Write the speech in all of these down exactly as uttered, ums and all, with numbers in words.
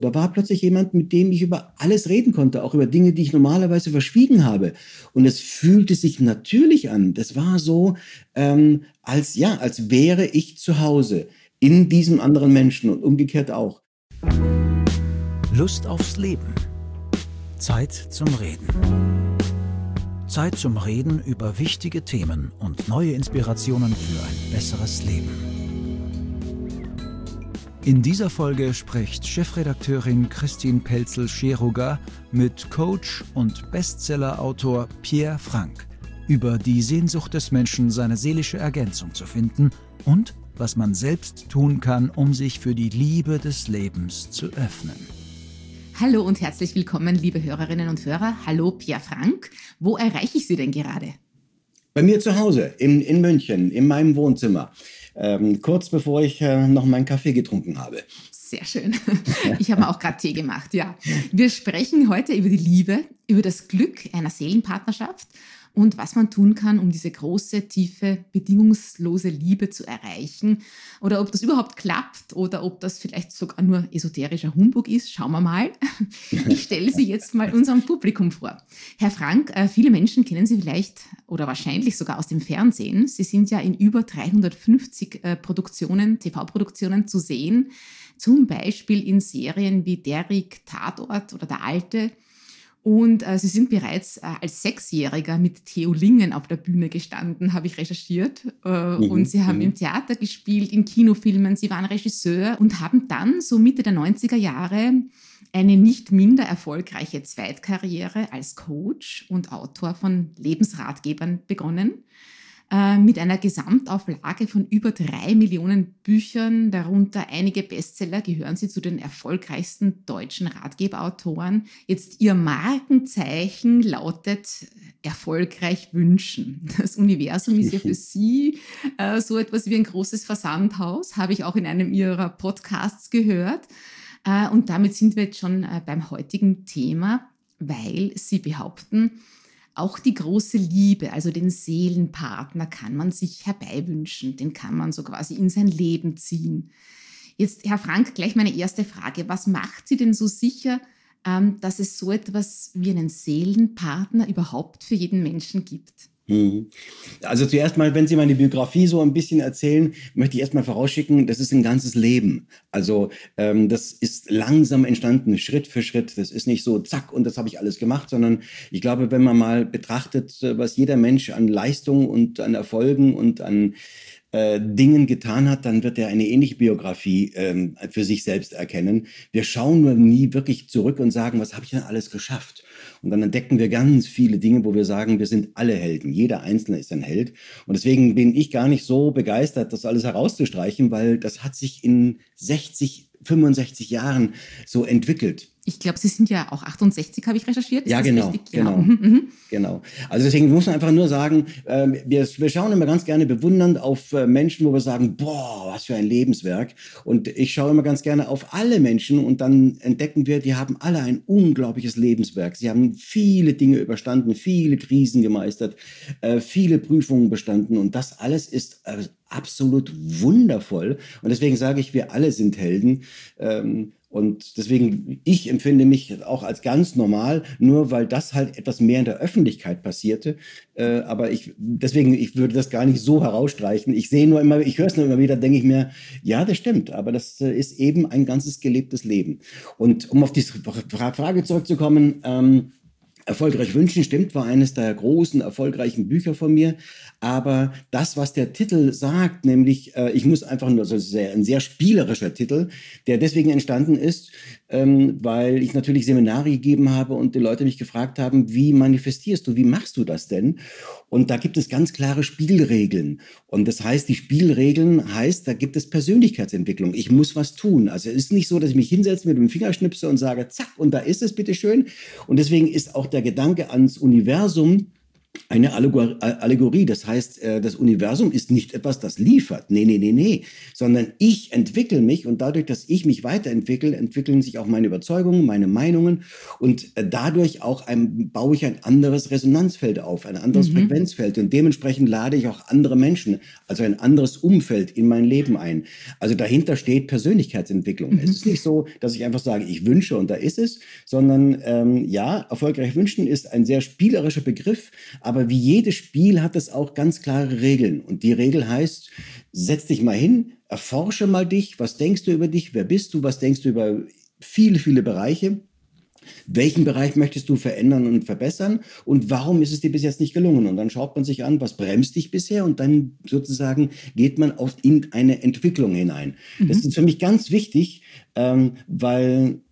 Da war plötzlich jemand, mit dem ich über alles reden konnte, auch über Dinge, die ich normalerweise verschwiegen habe. Und es fühlte sich natürlich an. Das war so, ähm, als, ja, als wäre ich zu Hause in diesem anderen Menschen und umgekehrt auch. Lust aufs Leben. Zeit zum Reden. Zeit zum Reden über wichtige Themen und neue Inspirationen für ein besseres Leben. In dieser Folge spricht Chefredakteurin Christine Pelzel-Scheruga mit Coach und Bestsellerautor Pierre Frank über die Sehnsucht des Menschen, seine seelische Ergänzung zu finden und was man selbst tun kann, um sich für die Liebe des Lebens zu öffnen. Hallo und herzlich willkommen, liebe Hörerinnen und Hörer. Hallo Pierre Frank. Wo erreiche ich Sie denn gerade? Bei mir zu Hause, in, in München, in meinem Wohnzimmer. Ähm, kurz bevor ich äh, noch meinen Kaffee getrunken habe. Sehr schön. Ich habe mir auch gerade Tee gemacht, ja. Wir sprechen heute über die Liebe, über das Glück einer Seelenpartnerschaft und was man tun kann, um diese große, tiefe, bedingungslose Liebe zu erreichen. Oder ob das überhaupt klappt oder ob das vielleicht sogar nur esoterischer Humbug ist. Schauen wir mal. Ich stelle Sie jetzt mal unserem Publikum vor. Herr Frank, viele Menschen kennen Sie vielleicht oder wahrscheinlich sogar aus dem Fernsehen. Sie sind ja in über dreihundertfünfzig Produktionen, T V-Produktionen zu sehen. Zum Beispiel in Serien wie Derrick, Tatort oder Der Alte. Und äh, Sie sind bereits äh, als Sechsjähriger mit Theo Lingen auf der Bühne gestanden, habe ich recherchiert. Äh, mhm, und Sie haben mhm. im Theater gespielt, in Kinofilmen, Sie waren Regisseur und haben dann so Mitte der neunziger Jahre eine nicht minder erfolgreiche Zweitkarriere als Coach und Autor von Lebensratgebern begonnen. Mit einer Gesamtauflage von über drei Millionen Büchern, darunter einige Bestseller, gehören Sie zu den erfolgreichsten deutschen Ratgeberautoren. Jetzt Ihr Markenzeichen lautet erfolgreich wünschen. Das Universum ist ja für Sie äh, so etwas wie ein großes Versandhaus, habe ich auch in einem Ihrer Podcasts gehört. Äh, und damit sind wir jetzt schon äh, beim heutigen Thema, weil Sie behaupten, auch die große Liebe, also den Seelenpartner, kann man sich herbeiwünschen. Den kann man so quasi in sein Leben ziehen. Jetzt, Herr Frank, gleich meine erste Frage. Was macht Sie denn so sicher, dass es so etwas wie einen Seelenpartner überhaupt für jeden Menschen gibt? Also zuerst mal, wenn Sie meine Biografie so ein bisschen erzählen, möchte ich erstmal vorausschicken, das ist ein ganzes Leben. Also ähm, das ist langsam entstanden, Schritt für Schritt. Das ist nicht so zack und das habe ich alles gemacht, sondern ich glaube, wenn man mal betrachtet, was jeder Mensch an Leistungen und an Erfolgen und an äh, Dingen getan hat, dann wird er eine ähnliche Biografie ähm, für sich selbst erkennen. Wir schauen nur nie wirklich zurück und sagen, was habe ich denn alles geschafft? Und dann entdecken wir ganz viele Dinge, wo wir sagen, wir sind alle Helden. Jeder Einzelne ist ein Held. Und deswegen bin ich gar nicht so begeistert, das alles herauszustreichen, weil das hat sich in sechzig, fünfundsechzig Jahren so entwickelt. Ich glaube, Sie sind ja auch achtundsechzig, habe ich recherchiert. Ist ja, das genau, richtig? genau, mhm. genau. Also deswegen muss man einfach nur sagen, äh, wir, wir schauen immer ganz gerne bewundernd auf äh, Menschen, wo wir sagen, boah, was für ein Lebenswerk. Und ich schaue immer ganz gerne auf alle Menschen und dann entdecken wir, die haben alle ein unglaubliches Lebenswerk. Sie haben viele Dinge überstanden, viele Krisen gemeistert, äh, viele Prüfungen bestanden und das alles ist äh, absolut wundervoll. Und deswegen sage ich, wir alle sind Helden. Ähm, Und deswegen, ich empfinde mich auch als ganz normal, nur weil das halt etwas mehr in der Öffentlichkeit passierte. Äh, aber ich, deswegen, ich würde das gar nicht so herausstreichen. Ich sehe nur immer, ich höre es nur immer wieder, denke ich mir, ja, das stimmt, aber das äh, ist eben ein ganzes gelebtes Leben. Und um auf die Frage zurückzukommen, ähm, Erfolgreich wünschen, stimmt, war eines der großen, erfolgreichen Bücher von mir. Aber das, was der Titel sagt, nämlich, äh, ich muss einfach nur, also sehr, ein sehr spielerischer Titel, der deswegen entstanden ist, ähm, weil ich natürlich Seminare gegeben habe und die Leute mich gefragt haben, wie manifestierst du, wie machst du das denn? Und da gibt es ganz klare Spielregeln. Und das heißt, die Spielregeln heißt, da gibt es Persönlichkeitsentwicklung. Ich muss was tun. Also es ist nicht so, dass ich mich hinsetze mit dem Fingerschnipse und sage, zack, und da ist es, bitteschön. Und deswegen ist auch der Gedanke ans Universum eine Allegorie. Das heißt, das Universum ist nicht etwas, das liefert. Nee, nee, nee, nee. Sondern ich entwickle mich und dadurch, dass ich mich weiterentwickle, entwickeln sich auch meine Überzeugungen, meine Meinungen und dadurch auch ein, baue ich ein anderes Resonanzfeld auf, ein anderes mhm. Frequenzfeld und dementsprechend lade ich auch andere Menschen, also ein anderes Umfeld in mein Leben ein. Also dahinter steht Persönlichkeitsentwicklung. Mhm. Es ist nicht so, dass ich einfach sage, ich wünsche und da ist es, sondern ähm, ja, erfolgreich wünschen ist ein sehr spielerischer Begriff, aber wie jedes Spiel hat es auch ganz klare Regeln. Und die Regel heißt, setz dich mal hin, erforsche mal dich, was denkst du über dich, wer bist du, was denkst du über viele, viele Bereiche. Welchen Bereich möchtest du verändern und verbessern und warum ist es dir bis jetzt nicht gelungen? Und dann schaut man sich an, was bremst dich bisher und dann sozusagen geht man auf in eine Entwicklung hinein. Mhm. Das ist für mich ganz wichtig, ähm, weil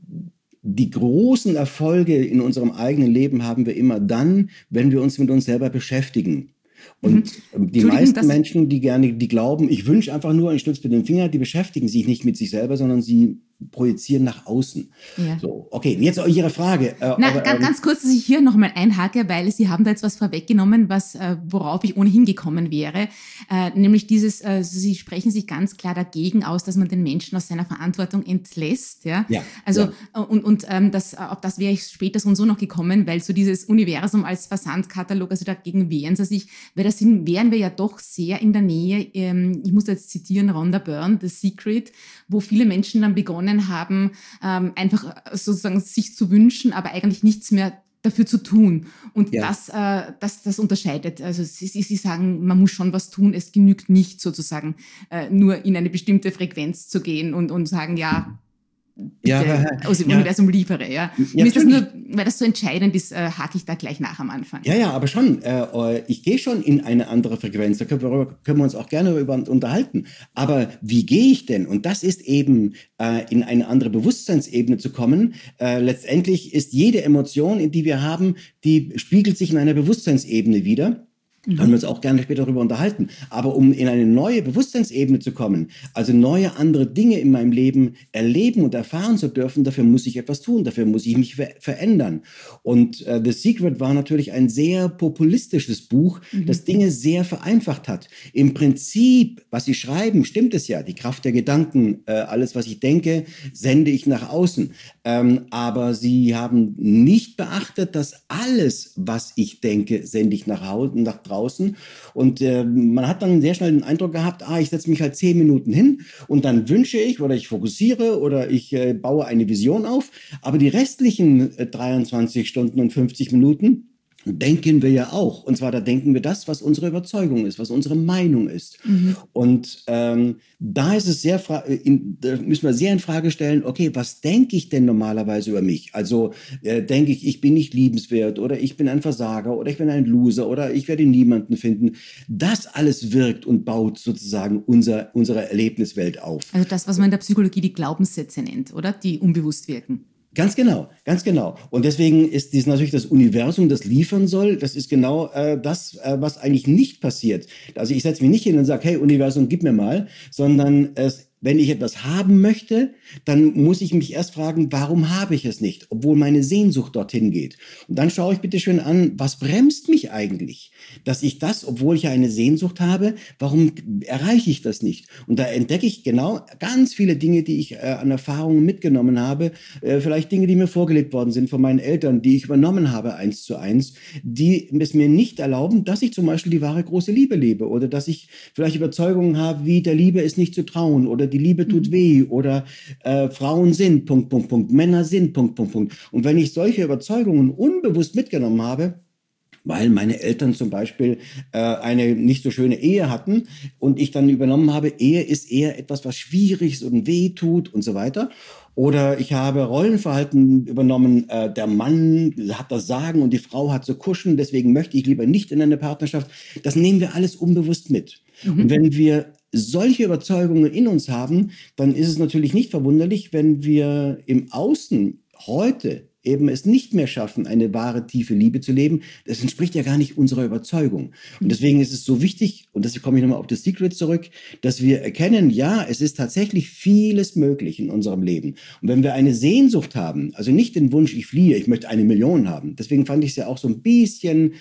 die großen Erfolge in unserem eigenen Leben haben wir immer dann, wenn wir uns mit uns selber beschäftigen. Und mhm. die meisten Menschen, die gerne, die glauben, ich wünsche einfach nur, ich stütze mit dem Finger, die beschäftigen sich nicht mit sich selber, sondern sie projizieren nach außen. Ja. So, okay, jetzt Ihre Frage. Äh, Na, aber, ganz, ähm, ganz kurz, dass ich hier nochmal einhake, weil Sie haben da jetzt was vorweggenommen, was, äh, worauf ich ohnehin gekommen wäre. Äh, nämlich dieses, äh, Sie sprechen sich ganz klar dagegen aus, dass man den Menschen aus seiner Verantwortung entlässt. Ja, ja also, ja. und, und ähm, das, auf das wäre ich später so und so noch gekommen, weil so dieses Universum als Versandkatalog, also dagegen wehren Sie sich, weil da sind, wären wir ja doch sehr in der Nähe, ähm, ich muss jetzt zitieren, Rhonda Byrne, The Secret, wo viele Menschen dann begonnen haben, ähm, einfach sozusagen sich zu wünschen, aber eigentlich nichts mehr dafür zu tun. Und ja. das, äh, das, das unterscheidet. Also sie, sie sagen, man muss schon was tun. Es genügt nicht sozusagen, äh, nur in eine bestimmte Frequenz zu gehen und, und sagen, ja, bitte, ja, aus dem ja. Universum liefere. Ja. Ja, Mir ist das nur, weil das so entscheidend ist, äh, hake ich da gleich nach am Anfang. Ja, ja, aber schon. Äh, ich gehe schon in eine andere Frequenz. Da können wir, können wir uns auch gerne darüber unterhalten. Aber wie gehe ich denn? Und das ist eben, äh, in eine andere Bewusstseinsebene zu kommen. Äh, letztendlich ist jede Emotion, in die wir haben, die spiegelt sich in einer Bewusstseinsebene wider. Da können wir uns auch gerne später darüber unterhalten. Aber um in eine neue Bewusstseinsebene zu kommen, also neue andere Dinge in meinem Leben erleben und erfahren zu dürfen, dafür muss ich etwas tun, dafür muss ich mich ver- verändern. Und äh, The Secret war natürlich ein sehr populistisches Buch, mhm. das Dinge sehr vereinfacht hat. Im Prinzip, was sie schreiben, stimmt es ja. Die Kraft der Gedanken, äh, alles, was ich denke, sende ich nach außen. Ähm, aber sie haben nicht beachtet, dass alles, was ich denke, sende ich nach Hause, nach draußen. Und äh, man hat dann sehr schnell den Eindruck gehabt, ah, ich setze mich halt zehn Minuten hin und dann wünsche ich oder ich fokussiere oder ich äh, baue eine Vision auf. Aber die restlichen äh, dreiundzwanzig Stunden und fünfzig Minuten denken wir ja auch. Und zwar, da denken wir das, was unsere Überzeugung ist, was unsere Meinung ist. Mhm. Und ähm, da ist es sehr, fra- in, da müssen wir sehr in Frage stellen, okay, was denke ich denn normalerweise über mich? Also äh, denke ich, ich bin nicht liebenswert oder ich bin ein Versager oder ich bin ein Loser oder ich werde niemanden finden. Das alles wirkt und baut sozusagen unser, unsere Erlebniswelt auf. Also das, was man in der Psychologie die Glaubenssätze nennt, oder? Die unbewusst wirken. Ganz genau, ganz genau. Und deswegen ist dies natürlich das Universum, das liefern soll. Das ist genau äh, das, äh, was eigentlich nicht passiert. Also ich setze mich nicht hin und sage, hey Universum, gib mir mal, sondern es wenn ich etwas haben möchte, dann muss ich mich erst fragen, warum habe ich es nicht, obwohl meine Sehnsucht dorthin geht. Und dann schaue ich bitte schön an, was bremst mich eigentlich, dass ich das, obwohl ich ja eine Sehnsucht habe, warum erreiche ich das nicht? Und da entdecke ich genau ganz viele Dinge, die ich äh, an Erfahrungen mitgenommen habe, äh, vielleicht Dinge, die mir vorgelebt worden sind von meinen Eltern, die ich übernommen habe, eins zu eins, die es mir nicht erlauben, dass ich zum Beispiel die wahre große Liebe lebe oder dass ich vielleicht Überzeugungen habe, wie der Liebe ist nicht zu trauen oder die Liebe tut weh oder äh, Frauen sind, Punkt, Punkt, Punkt, Männer sind, Punkt, Punkt, Punkt. Und wenn ich solche Überzeugungen unbewusst mitgenommen habe, weil meine Eltern zum Beispiel äh, eine nicht so schöne Ehe hatten und ich dann übernommen habe, Ehe ist eher etwas, was schwierig ist und weh tut und so weiter. Oder ich habe Rollenverhalten übernommen, äh, der Mann hat das Sagen und die Frau hat so kuschen, deswegen möchte ich lieber nicht in eine Partnerschaft. Das nehmen wir alles unbewusst mit. Mhm. Und wenn wir solche Überzeugungen in uns haben, dann ist es natürlich nicht verwunderlich, wenn wir im Außen heute eben es nicht mehr schaffen, eine wahre, tiefe Liebe zu leben. Das entspricht ja gar nicht unserer Überzeugung. Und deswegen ist es so wichtig, und deswegen komme ich nochmal auf das Secret zurück, dass wir erkennen, ja, es ist tatsächlich vieles möglich in unserem Leben. Und wenn wir eine Sehnsucht haben, also nicht den Wunsch, ich fliehe, ich möchte eine Million haben. Deswegen fand ich es ja auch so ein bisschen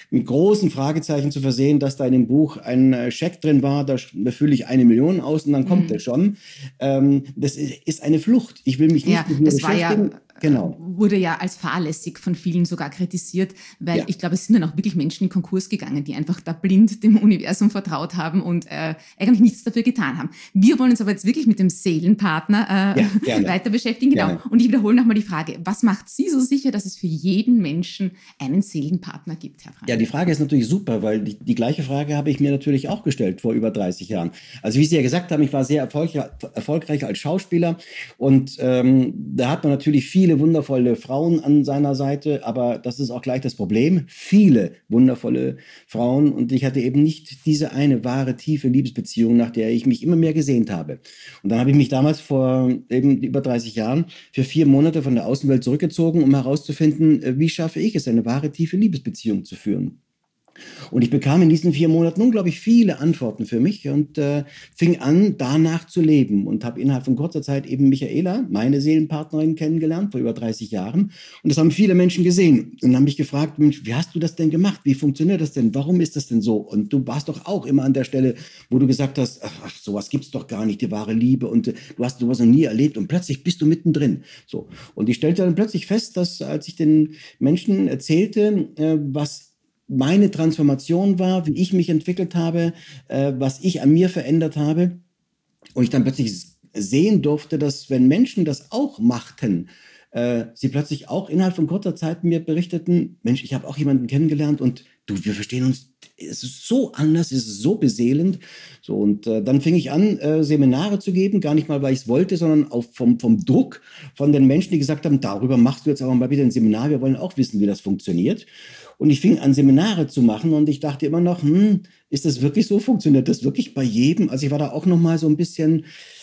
mit großen Fragezeichen zu versehen, dass da in dem Buch ein äh, Scheck drin war, da, da fülle ich eine Million aus und dann kommt mhm. der schon. Ähm, das ist, ist eine Flucht. Ich will mich nicht ja, mit mir das beschäftigen. War ja Genau. Wurde ja als fahrlässig von vielen sogar kritisiert, weil ja. ich glaube, es sind dann auch wirklich Menschen in Konkurs gegangen, die einfach da blind dem Universum vertraut haben und äh, eigentlich nichts dafür getan haben. Wir wollen uns aber jetzt wirklich mit dem Seelenpartner äh, ja, weiter beschäftigen. Genau. Gerne. Und ich wiederhole nochmal die Frage, was macht Sie so sicher, dass es für jeden Menschen einen Seelenpartner gibt, Herr Frank? Ja, die Frage ist natürlich super, weil die, die gleiche Frage habe ich mir natürlich auch gestellt vor über dreißig Jahren. Also wie Sie ja gesagt haben, ich war sehr erfolgreich, erfolgreich als Schauspieler und ähm, da hat man natürlich viel Viele wundervolle Frauen an seiner Seite, aber das ist auch gleich das Problem. Viele wundervolle Frauen und ich hatte eben nicht diese eine wahre, tiefe Liebesbeziehung, nach der ich mich immer mehr gesehnt habe. Und dann habe ich mich damals vor eben über dreißig Jahren für vier Monate von der Außenwelt zurückgezogen, um herauszufinden, wie schaffe ich es, eine wahre, tiefe Liebesbeziehung zu führen. Und ich bekam in diesen vier Monaten unglaublich viele Antworten für mich und äh, fing an, danach zu leben und habe innerhalb von kurzer Zeit eben Michaela, meine Seelenpartnerin, kennengelernt, vor über dreißig Jahren. Und das haben viele Menschen gesehen und haben mich gefragt, Mensch, wie hast du das denn gemacht? Wie funktioniert das denn? Warum ist das denn so? Und du warst doch auch immer an der Stelle, wo du gesagt hast, ach, sowas gibt's doch gar nicht, die wahre Liebe und äh, du hast sowas noch nie erlebt und plötzlich bist du mittendrin. So. Und ich stellte dann plötzlich fest, dass als ich den Menschen erzählte, äh, was meine Transformation war, wie ich mich entwickelt habe, äh, was ich an mir verändert habe. Und ich dann plötzlich sehen durfte, dass wenn Menschen das auch machten, äh, sie plötzlich auch innerhalb von kurzer Zeit mir berichteten, Mensch, ich habe auch jemanden kennengelernt und du, wir verstehen uns, es ist so anders, es ist so beseelend. So, und äh, dann fing ich an, äh, Seminare zu geben, gar nicht mal, weil ich es wollte, sondern auch vom, vom Druck von den Menschen, die gesagt haben, darüber machst du jetzt aber mal wieder ein Seminar, wir wollen auch wissen, wie das funktioniert. Und ich fing an, Seminare zu machen und ich dachte immer noch, hm, ist das wirklich so? Funktioniert das wirklich bei jedem? Also ich war da auch noch mal so ein bisschen,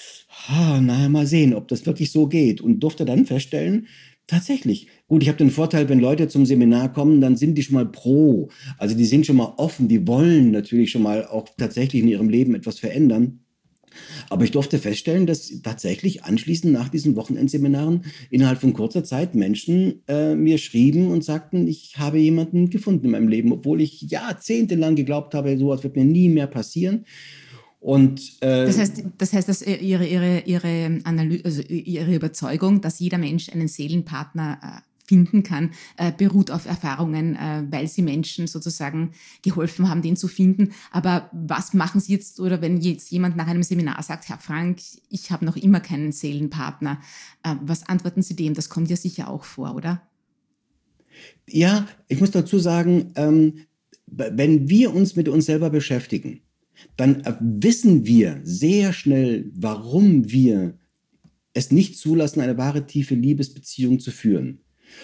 ah, naja, mal sehen, ob das wirklich so geht. Und durfte dann feststellen, tatsächlich. Gut, ich habe den Vorteil, wenn Leute zum Seminar kommen, dann sind die schon mal pro. Also die sind schon mal offen, die wollen natürlich schon mal auch tatsächlich in ihrem Leben etwas verändern. Aber ich durfte feststellen, dass tatsächlich anschließend nach diesen Wochenendseminaren innerhalb von kurzer Zeit Menschen äh, mir schrieben und sagten, ich habe jemanden gefunden in meinem Leben, obwohl ich jahrzehntelang geglaubt habe, sowas wird mir nie mehr passieren. Und, äh, das heißt, das heißt, dass ihre, ihre, ihre, Analyse, also ihre Überzeugung, dass jeder Mensch einen Seelenpartner äh, finden kann, äh, beruht auf Erfahrungen, äh, weil sie Menschen sozusagen geholfen haben, den zu finden. Aber was machen Sie jetzt, oder wenn jetzt jemand nach einem Seminar sagt, Herr Frank, ich habe noch immer keinen Seelenpartner, äh, was antworten Sie dem? Das kommt ja sicher auch vor, oder? Ja, ich muss dazu sagen, ähm, wenn wir uns mit uns selber beschäftigen, dann wissen wir sehr schnell, warum wir es nicht zulassen, eine wahre, tiefe Liebesbeziehung zu führen.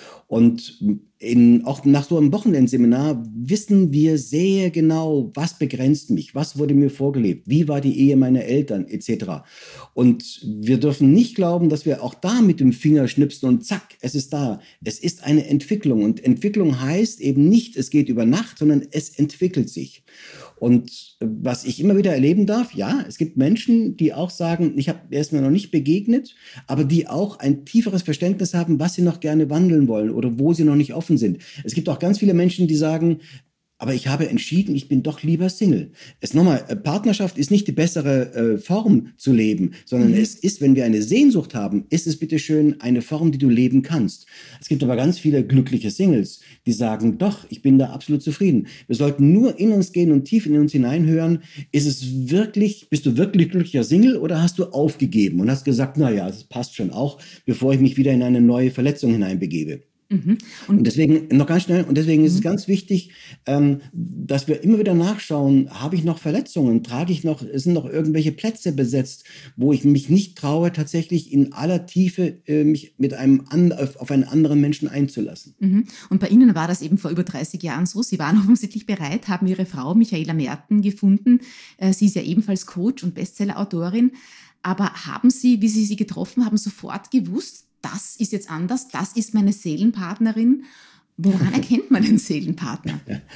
Und in, auch nach so einem Wochenendseminar wissen wir sehr genau, was begrenzt mich, was wurde mir vorgelebt, wie war die Ehe meiner Eltern et cetera. Und wir dürfen nicht glauben, dass wir auch da mit dem Finger schnipsen und zack, es ist da. Es ist eine Entwicklung und Entwicklung heißt eben nicht, es geht über Nacht, sondern es entwickelt sich. Und was ich immer wieder erleben darf, ja, es gibt Menschen, die auch sagen, ich habe erst mir noch nicht begegnet, aber die auch ein tieferes Verständnis haben, was sie noch gerne wandeln wollen oder wo sie noch nicht offen sind. Es gibt auch ganz viele Menschen, die sagen, aber ich habe entschieden, ich bin doch lieber Single. Es nochmal, Partnerschaft ist nicht die bessere äh, Form zu leben, sondern mhm. es ist, wenn wir eine Sehnsucht haben, ist es bitteschön eine Form, die du leben kannst. Es gibt aber ganz viele glückliche Singles, die sagen, doch, ich bin da absolut zufrieden. Wir sollten nur in uns gehen und tief in uns hineinhören, ist es wirklich, bist du wirklich glücklicher Single oder hast du aufgegeben und hast gesagt, naja, das passt schon auch, bevor ich mich wieder in eine neue Verletzung hineinbegebe. Mhm. Und, und deswegen, noch ganz schnell, und deswegen mhm. ist es ganz wichtig, ähm, dass wir immer wieder nachschauen, habe ich noch Verletzungen, trage ich noch, sind noch irgendwelche Plätze besetzt, wo ich mich nicht traue, tatsächlich in aller Tiefe äh, mich mit einem an, auf, auf einen anderen Menschen einzulassen. Mhm. Und bei Ihnen war das eben vor über dreißig Jahren so, Sie waren offensichtlich bereit, haben Ihre Frau Michaela Merten gefunden, äh, sie ist ja ebenfalls Coach und Bestseller-Autorin, aber haben Sie, wie Sie sie getroffen haben, sofort gewusst, das ist jetzt anders, das ist meine Seelenpartnerin. Woran erkennt man den Seelenpartner?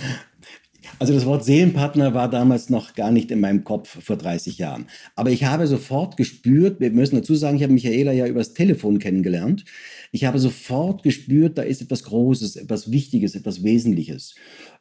Also das Wort Seelenpartner war damals noch gar nicht in meinem Kopf vor dreißig Jahren. Aber ich habe sofort gespürt, wir müssen dazu sagen, ich habe Michaela ja übers Telefon kennengelernt. Ich habe sofort gespürt, da ist etwas Großes, etwas Wichtiges, etwas Wesentliches.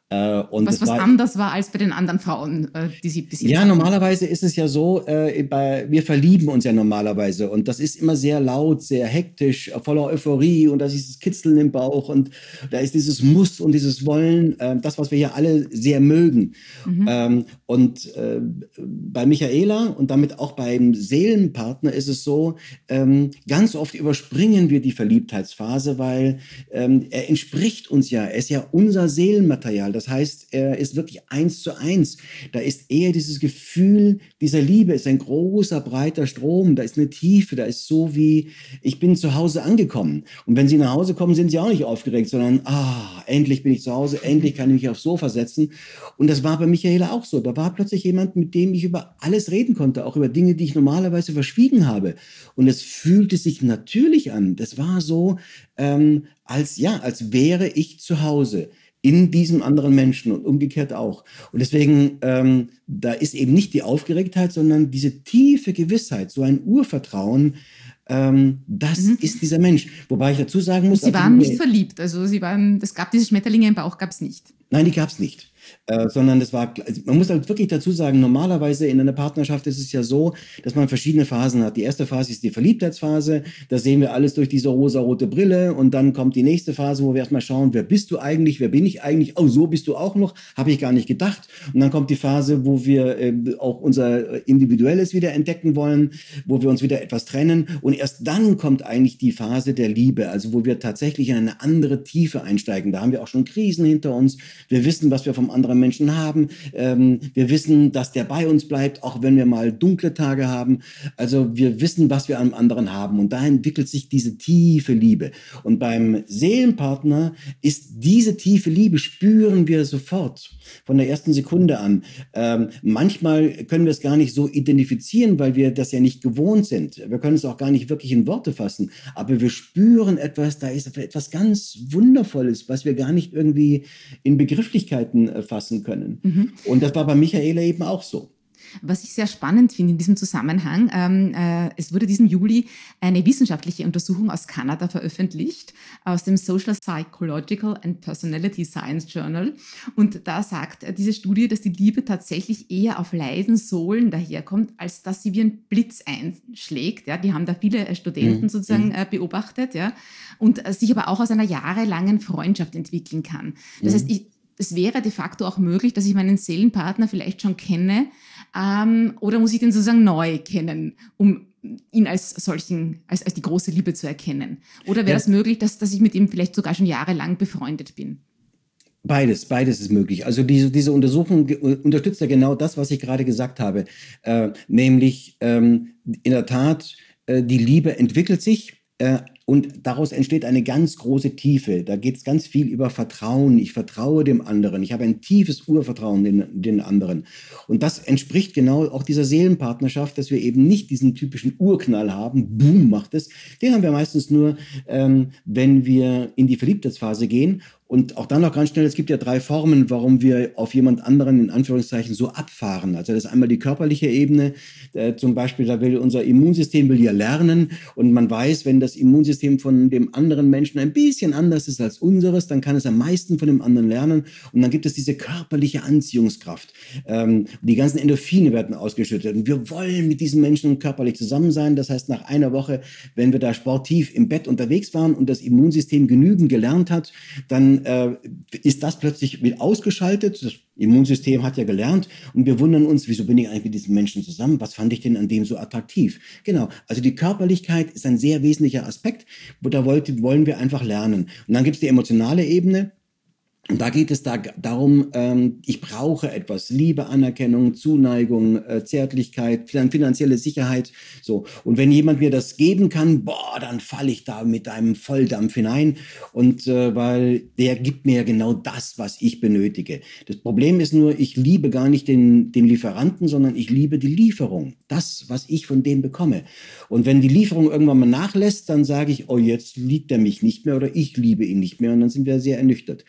Äh, und was das was war, anders war als bei den anderen Frauen, äh, die Sie bis jetzt Ja, hatten. normalerweise ist es ja so, äh, bei, wir verlieben uns ja normalerweise und das ist immer sehr laut, sehr hektisch, voller Euphorie und da ist dieses Kitzeln im Bauch und da ist dieses Muss und dieses Wollen, äh, das, was wir ja alle sehr mögen. Mhm. Ähm, und äh, bei Michaela und damit auch beim Seelenpartner ist es so, ähm, ganz oft überspringen wir die Verliebtheitsphase, weil ähm, er entspricht uns ja, er ist ja unser Seelenmaterial, das heißt, er ist wirklich eins zu eins. Da ist eher dieses Gefühl dieser Liebe, ist ein großer, breiter Strom, da ist eine Tiefe, da ist so wie, ich bin zu Hause angekommen. Und wenn Sie nach Hause kommen, sind Sie auch nicht aufgeregt, sondern, ah, endlich bin ich zu Hause, endlich kann ich mich aufs Sofa setzen. Und das war bei Michaela auch so. Da war plötzlich jemand, mit dem ich über alles reden konnte, auch über Dinge, die ich normalerweise verschwiegen habe. Und es fühlte sich natürlich an. Das war so, ähm, als, ja, als wäre ich zu Hause in diesem anderen Menschen und umgekehrt auch. Und deswegen, ähm, da ist eben nicht die Aufgeregtheit, sondern diese tiefe Gewissheit, so ein Urvertrauen, ähm, das Mhm. ist dieser Mensch. Wobei ich dazu sagen muss, Sie also waren nicht mir, verliebt, also Sie waren, es gab diese Schmetterlinge im Bauch, gab es nicht. nein, die gab es nicht. Äh, sondern das war, also man muss halt wirklich dazu sagen, normalerweise in einer Partnerschaft ist es ja so, dass man verschiedene Phasen hat. Die erste Phase ist die Verliebtheitsphase, da sehen wir alles durch diese rosa-rote Brille und dann kommt die nächste Phase, wo wir erstmal schauen, wer bist du eigentlich, wer bin ich eigentlich, oh, so bist du auch noch, habe ich gar nicht gedacht. Und dann kommt die Phase, wo wir äh, auch unser Individuelles wieder entdecken wollen, wo wir uns wieder etwas trennen und erst dann kommt eigentlich die Phase der Liebe, also wo wir tatsächlich in eine andere Tiefe einsteigen. Da haben wir auch schon Krisen hinter uns, wir wissen, was wir vom anderen Menschen haben. Ähm, wir wissen, dass der bei uns bleibt, auch wenn wir mal dunkle Tage haben. Also wir wissen, was wir am anderen haben. Und da entwickelt sich diese tiefe Liebe. Und beim Seelenpartner ist diese tiefe Liebe, spüren wir sofort von der ersten Sekunde an. Ähm, manchmal können wir es gar nicht so identifizieren, weil wir das ja nicht gewohnt sind. Wir können es auch gar nicht wirklich in Worte fassen. Aber wir spüren etwas, da ist etwas ganz Wundervolles, was wir gar nicht irgendwie in Begrifflichkeiten äh, fassen können. Mhm. Und das war bei Michaela eben auch so. Was ich sehr spannend finde in diesem Zusammenhang, ähm, äh, es wurde diesen Juli eine wissenschaftliche Untersuchung aus Kanada veröffentlicht, aus dem Social Psychological and Personality Science Journal. Und da sagt äh, diese Studie, dass die Liebe tatsächlich eher auf leisen Sohlen daherkommt, als dass sie wie ein Blitz einschlägt. Ja, die haben da viele äh, Studenten Mhm. sozusagen äh, beobachtet, ja, und äh, sich aber auch aus einer jahrelangen Freundschaft entwickeln kann. Das Mhm. heißt, ich es wäre de facto auch möglich, dass ich meinen Seelenpartner vielleicht schon kenne, ähm, oder muss ich den sozusagen neu kennen, um ihn als solchen, als, als die große Liebe zu erkennen? Oder wäre Ja. es möglich, dass, dass ich mit ihm vielleicht sogar schon jahrelang befreundet bin? Beides, beides ist möglich. Also diese, diese Untersuchung ge- unterstützt ja genau das, was ich gerade gesagt habe. Äh, nämlich ähm, in der Tat, äh, die Liebe entwickelt sich äh, und daraus entsteht eine ganz große Tiefe. Da geht es ganz viel über Vertrauen. Ich vertraue dem anderen. Ich habe ein tiefes Urvertrauen in den anderen. Und das entspricht genau auch dieser Seelenpartnerschaft, dass wir eben nicht diesen typischen Urknall haben. Boom, macht es. Den haben wir meistens nur, ähm, wenn wir in die Verliebtheitsphase gehen. Und auch dann noch ganz schnell, es gibt ja drei Formen, warum wir auf jemand anderen in Anführungszeichen so abfahren. Also das ist einmal die körperliche Ebene, äh, zum Beispiel, da will unser Immunsystem will ja lernen und man weiß, wenn das Immunsystem von dem anderen Menschen ein bisschen anders ist als unseres, dann kann es am meisten von dem anderen lernen und dann gibt es diese körperliche Anziehungskraft. Ähm, die ganzen Endorphine werden ausgeschüttet und wir wollen mit diesen Menschen körperlich zusammen sein. Das heißt, nach einer Woche, wenn wir da sportiv im Bett unterwegs waren und das Immunsystem genügend gelernt hat, dann äh, ist das plötzlich wieder ausgeschaltet. Das Immunsystem hat ja gelernt und wir wundern uns, wieso bin ich eigentlich mit diesem Menschen zusammen? Was fand ich denn an dem so attraktiv? Genau, also die Körperlichkeit ist ein sehr wesentlicher Aspekt, wo da wollt, wollen wir einfach lernen. Und dann gibt es die emotionale Ebene. Und da geht es da darum, ähm, ich brauche etwas, Liebe, Anerkennung, Zuneigung, äh, Zärtlichkeit, finanzielle Sicherheit. So. Und wenn jemand mir das geben kann, boah, dann falle ich da mit einem Volldampf hinein. Und äh, weil der gibt mir genau das, was ich benötige. Das Problem ist nur, ich liebe gar nicht den, den Lieferanten, sondern ich liebe die Lieferung. Das, was ich von dem bekomme. Und wenn die Lieferung irgendwann mal nachlässt, dann sage ich, oh, jetzt liebt er mich nicht mehr oder ich liebe ihn nicht mehr. Und dann sind wir sehr ernüchtert. Und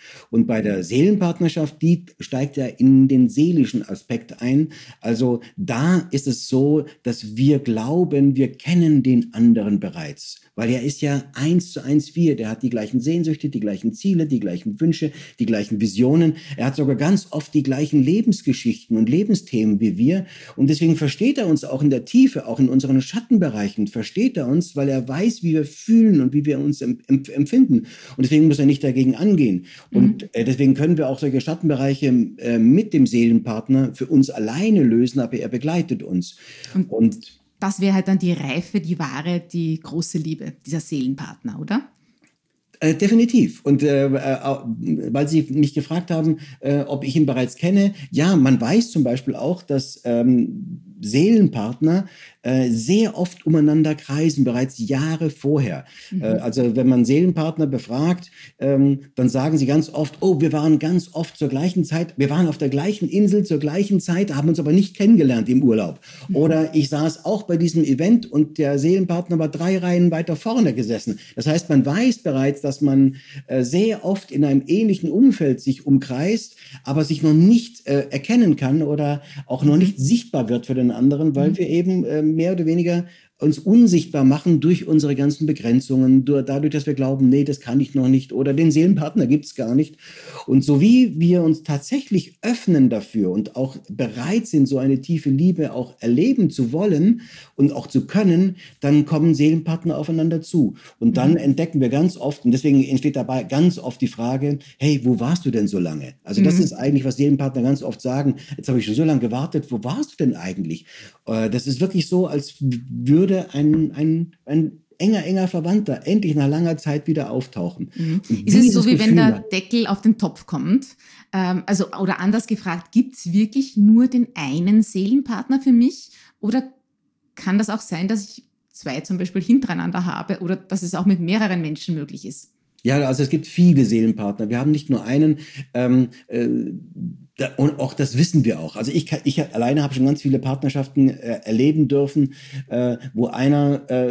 Und bei der Seelenpartnerschaft, die steigt ja in den seelischen Aspekt ein. Also da ist es so, dass wir glauben, wir kennen den anderen bereits. Weil er ist ja eins zu eins wir. Der hat die gleichen Sehnsüchte, die gleichen Ziele, die gleichen Wünsche, die gleichen Visionen. Er hat sogar ganz oft die gleichen Lebensgeschichten und Lebensthemen wie wir. Und deswegen versteht er uns auch in der Tiefe, auch in unseren Schattenbereichen, versteht er uns, weil er weiß, wie wir fühlen und wie wir uns empfinden. Und deswegen muss er nicht dagegen angehen. Mhm. Und deswegen können wir auch solche Schattenbereiche mit dem Seelenpartner für uns alleine lösen, aber er begleitet uns. Und, und das wäre halt dann die Reife, die wahre, die große Liebe, dieser Seelenpartner, oder? Äh, definitiv. Und äh, äh, weil Sie mich gefragt haben, äh, ob ich ihn bereits kenne, ja, man weiß zum Beispiel auch, dass ähm, Seelenpartner äh, sehr oft umeinander kreisen, bereits Jahre vorher. Mhm. Äh, also wenn man Seelenpartner befragt, ähm, dann sagen sie ganz oft, oh, wir waren ganz oft zur gleichen Zeit, wir waren auf der gleichen Insel zur gleichen Zeit, haben uns aber nicht kennengelernt im Urlaub. Mhm. Oder ich saß auch bei diesem Event und der Seelenpartner war drei Reihen weiter vorne gesessen. Das heißt, man weiß bereits, dass man äh, sehr oft in einem ähnlichen Umfeld sich umkreist, aber sich noch nicht äh, erkennen kann oder auch noch nicht sichtbar wird für den anderen, weil mhm. wir eben äh, mehr oder weniger uns unsichtbar machen durch unsere ganzen Begrenzungen, dadurch, dass wir glauben, nee, das kann ich noch nicht oder den Seelenpartner gibt's gar nicht. Und so wie wir uns tatsächlich öffnen dafür und auch bereit sind, so eine tiefe Liebe auch erleben zu wollen und auch zu können, dann kommen Seelenpartner aufeinander zu. Und dann mhm. entdecken wir ganz oft, und deswegen entsteht dabei ganz oft die Frage, hey, wo warst du denn so lange? Also das mhm. ist eigentlich, was Seelenpartner ganz oft sagen, jetzt habe ich schon so lange gewartet, wo warst du denn eigentlich? Das ist wirklich so, als würde Ein, ein, ein enger, enger Verwandter endlich nach langer Zeit wieder auftauchen. Mhm. Ist es so, wie Gefühl wenn der Deckel auf den Topf kommt? Ähm, also, oder anders gefragt, gibt es wirklich nur den einen Seelenpartner für mich? Oder kann das auch sein, dass ich zwei zum Beispiel hintereinander habe oder dass es auch mit mehreren Menschen möglich ist? Ja, also es gibt viele Seelenpartner. Wir haben nicht nur einen. Ähm, äh, Da, und auch das wissen wir auch. Also ich, kann, ich alleine habe schon ganz viele Partnerschaften äh, erleben dürfen, äh, wo einer, äh,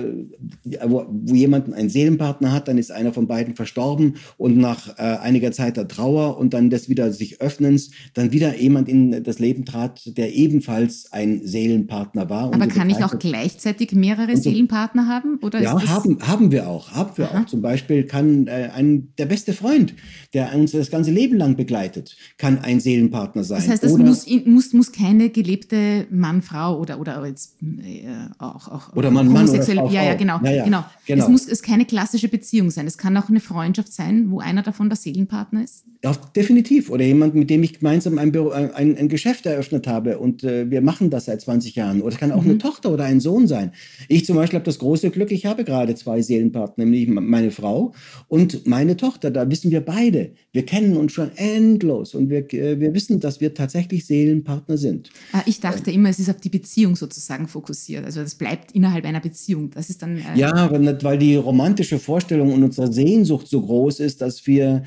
wo, wo jemand einen Seelenpartner hat, dann ist einer von beiden verstorben und nach äh, einiger Zeit der Trauer und dann des wieder sich Öffnens, dann wieder jemand in das Leben trat, der ebenfalls ein Seelenpartner war. Aber kann ich auch gleichzeitig mehrere so, Seelenpartner haben? Oder ja, ist das haben, haben wir auch. Haben wir Aha. auch. Zum Beispiel kann äh, ein, der beste Freund, der uns das ganze Leben lang begleitet, kann ein Seelenpartner sein. Das heißt, es muss, muss, muss keine gelebte Mann-Frau oder, oder jetzt äh, auch, auch oder Mann, Mann oder Frau, ja, ja, genau. Ja, ja, genau. genau. Es muss es keine klassische Beziehung sein. Es kann auch eine Freundschaft sein, wo einer davon der Seelenpartner ist. Ja, definitiv. Oder jemand, mit dem ich gemeinsam ein, Büro, ein, ein Geschäft eröffnet habe und äh, wir machen das seit zwanzig Jahren. Oder es kann auch mhm. eine Tochter oder ein Sohn sein. Ich zum Beispiel habe das große Glück, ich habe gerade zwei Seelenpartner, nämlich meine Frau und meine Tochter. Da wissen wir beide. Wir kennen uns schon endlos und wir, äh, wir wissen, dass wir tatsächlich Seelenpartner sind. Ich dachte immer, es ist auf die Beziehung sozusagen fokussiert. Also das bleibt innerhalb einer Beziehung. Das ist dann äh ja, weil die romantische Vorstellung und unsere Sehnsucht so groß ist, dass wir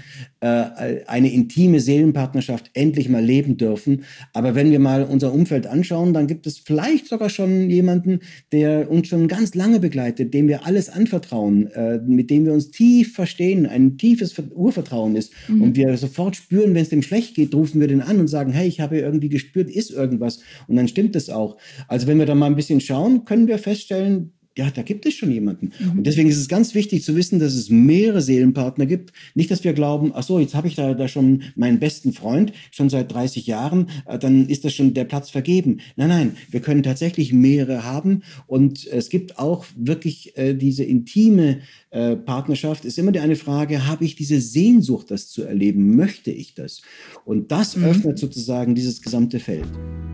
äh, eine intime Seelenpartnerschaft endlich mal leben dürfen. Aber wenn wir mal unser Umfeld anschauen, dann gibt es vielleicht sogar schon jemanden, der uns schon ganz lange begleitet, dem wir alles anvertrauen, äh, mit dem wir uns tief verstehen, ein tiefes Urvertrauen ist. Mhm. Und wir sofort spüren, wenn es dem schlecht geht, rufen wir den an und sagen, hey, ich habe irgendwie gespürt, ist irgendwas. Und dann stimmt es auch. Also wenn wir da mal ein bisschen schauen, können wir feststellen, ja, da gibt es schon jemanden. Mhm. Und deswegen ist es ganz wichtig zu wissen, dass es mehrere Seelenpartner gibt. Nicht, dass wir glauben, ach so, jetzt habe ich da, da schon meinen besten Freund, schon seit dreißig Jahren, dann ist das schon der Platz vergeben. Nein, nein, wir können tatsächlich mehrere haben. Und es gibt auch wirklich äh, diese intime äh, Partnerschaft. Ist immer eine Frage, habe ich diese Sehnsucht, das zu erleben? Möchte ich das? Und das mhm. öffnet sozusagen dieses gesamte Feld.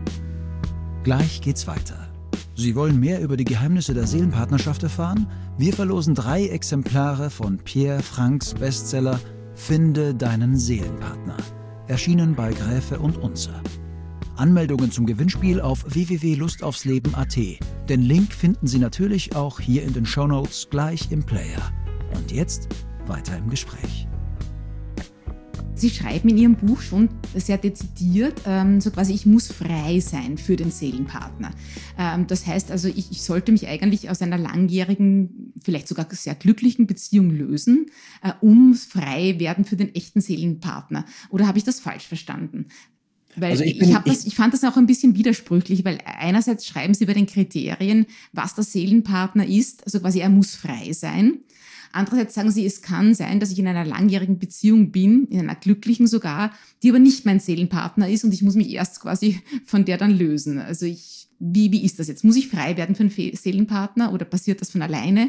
Gleich geht's weiter. Sie wollen mehr über die Geheimnisse der Seelenpartnerschaft erfahren? Wir verlosen drei Exemplare von Pierre Franks Bestseller Finde deinen Seelenpartner. Erschienen bei Gräfe und Unzer. Anmeldungen zum Gewinnspiel auf w w w punkt lust aufs leben punkt a t. Den Link finden Sie natürlich auch hier in den Shownotes gleich im Player. Und jetzt weiter im Gespräch. Sie schreiben in Ihrem Buch schon sehr dezidiert, ähm, so quasi, ich muss frei sein für den Seelenpartner. Ähm, das heißt also, ich, ich sollte mich eigentlich aus einer langjährigen, vielleicht sogar sehr glücklichen Beziehung lösen, äh, um frei werden für den echten Seelenpartner. Oder habe ich das falsch verstanden? Weil also ich, bin, ich, das, ich fand das auch ein bisschen widersprüchlich, weil einerseits schreiben Sie bei den Kriterien, was der Seelenpartner ist, also quasi er muss frei sein. Andererseits sagen Sie, es kann sein, dass ich in einer langjährigen Beziehung bin, in einer glücklichen sogar, die aber nicht mein Seelenpartner ist und ich muss mich erst quasi von der dann lösen. Also ich, wie, wie ist das jetzt? Muss ich frei werden für einen Seelenpartner oder passiert das von alleine?